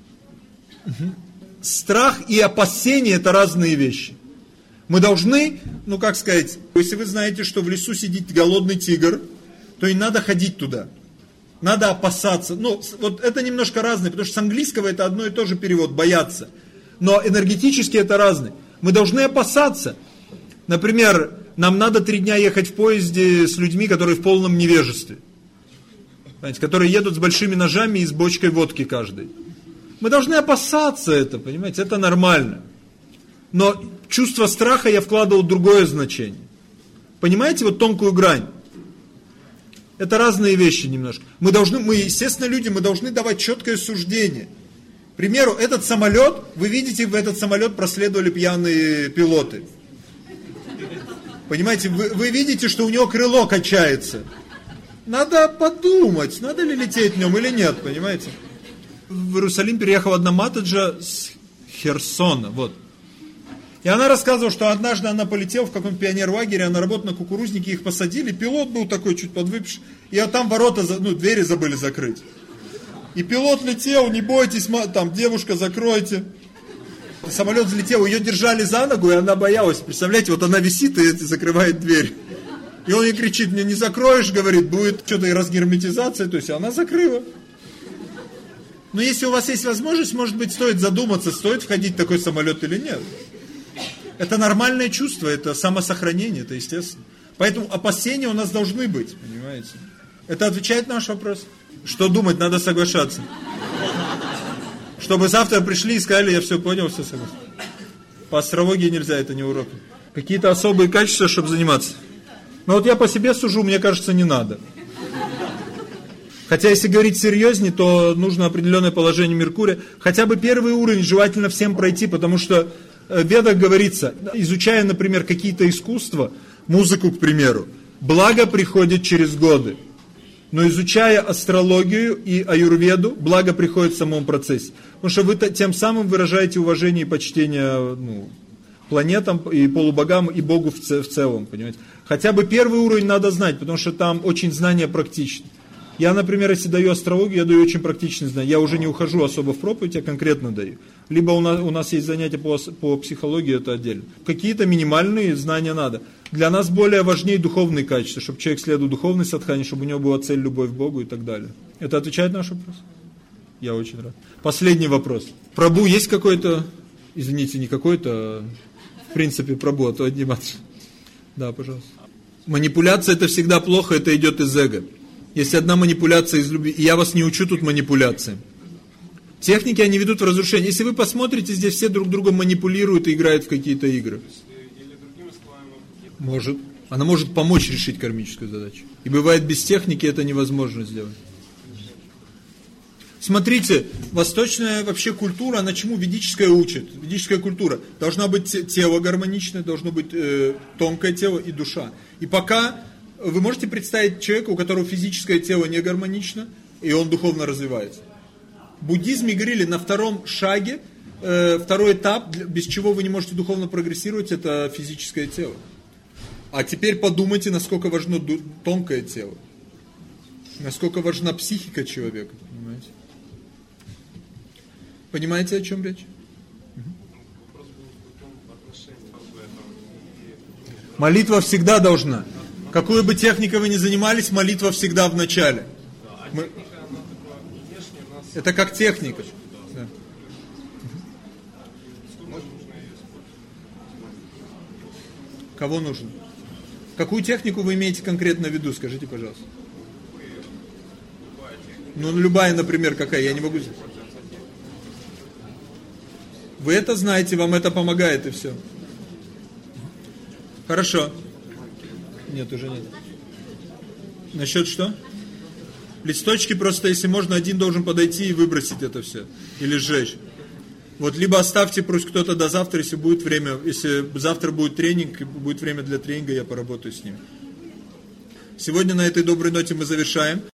Страх и опасение — это разные вещи. Мы должны, если вы знаете, что в лесу сидит голодный тигр, то и надо ходить туда. Надо опасаться. Вот это немножко разное, потому что с английского это одно и то же перевод, бояться. Но энергетически это разное. Мы должны опасаться. Например, нам надо 3 дня ехать в поезде с людьми, которые в полном невежестве. Понимаете, которые едут с большими ножами и с бочкой водки каждый. Мы должны опасаться это, понимаете, это нормально. Но чувство страха я вкладывал в другое значение. Понимаете, вот тонкую грань? Это разные вещи немножко. Мы, естественно, люди, мы должны давать четкое суждение. К примеру, этот самолет, вы видите, в этот самолет проследовали пьяные пилоты. Понимаете, вы видите, что у него крыло качается. Надо подумать, надо ли лететь в нем или нет, понимаете? В Иерусалим переехала одна матаджа с Херсона, вот. И она рассказывала, что однажды она полетела в каком-то пионер-лагере, она работала на кукурузнике, их посадили, пилот был такой чуть подвыпивший, и там ворота, двери забыли закрыть. И пилот летел, не бойтесь, там, девушка, закройте. Самолет взлетел, ее держали за ногу, и она боялась. Представляете, вот она висит и закрывает дверь. И он ей кричит, мне не закроешь, говорит, будет что-то и разгерметизация. То есть она закрыла. Но если у вас есть возможность, может быть, стоит задуматься, стоит входить в такой самолет или нет. Это нормальное чувство, это самосохранение, это естественно. Поэтому опасения у нас должны быть, понимаете. Это отвечает на наш вопрос. Что думать, надо соглашаться. Чтобы завтра пришли и сказали, я все понял, все согласен. По астрологии нельзя, это не урок. Какие-то особые качества, чтобы заниматься. Но вот я по себе сужу, мне кажется, не надо. Хотя, если говорить серьезнее, то нужно определенное положение Меркурия. Хотя бы первый уровень желательно всем пройти, потому что в Ведах говорится, изучая, например, какие-то искусства, музыку, к примеру, благо приходит через годы. Но изучая астрологию и аюрведу, благо приходит в самом процессе. Потому что вы тем самым выражаете уважение и почтение планетам и полубогам, и Богу в целом, понимаете. Хотя бы первый уровень надо знать, потому что там очень знания практичны. Я, например, если даю астрологию, я даю очень практичные знания. Я уже не ухожу особо в проповедь, я конкретно даю. Либо у нас есть занятия по психологии, это отдельно. Какие-то минимальные знания надо. Для нас более важнее духовные качества, чтобы человек следовал духовной садхане, чтобы у него была цель, любовь к Богу и так далее. Это отвечает на наш вопрос? Я очень рад. Последний вопрос. Прабху есть какой-то, извините, не какой-то, в принципе, Прабху, а то одни матушки. Да, пожалуйста. Манипуляция это всегда плохо, это идет из эго. Есть одна манипуляция из любви, и я вас не учу тут манипуляциям. Техники, они ведут в разрушение. Если вы посмотрите, здесь все друг друга манипулируют и играют в какие-то игры. Может. Она может помочь решить кармическую задачу. И бывает, без техники это невозможно сделать. Смотрите, восточная вообще культура, она чему ведическая учит? Ведическая культура. Должна быть тело гармоничное, должно быть тонкое тело и душа. И пока вы можете представить человека, у которого физическое тело не гармонично, и он духовно развивается. В буддизме говорили, на втором шаге, второй этап, без чего вы не можете духовно прогрессировать, это физическое тело. А теперь подумайте, насколько важно тонкое тело. Насколько важна психика человека. Понимаете? Понимаете, о чем речь? Молитва всегда должна. Какой бы техникой вы ни занимались, молитва всегда в начале. Это как техника. Да. Кого нужно? Какую технику вы имеете конкретно в виду, скажите, пожалуйста. Ну, любая, например, какая, я не могу... Вы это знаете, вам это помогает, и все. Хорошо. Нет, уже нет. Насчет что? Листочки просто, если можно, один должен подойти и выбросить это все. Или сжечь. Вот либо оставьте пусть кто-то до завтра, если будет время. Если завтра будет тренинг, будет время для тренинга, я поработаю с ним. Сегодня на этой доброй ноте мы завершаем.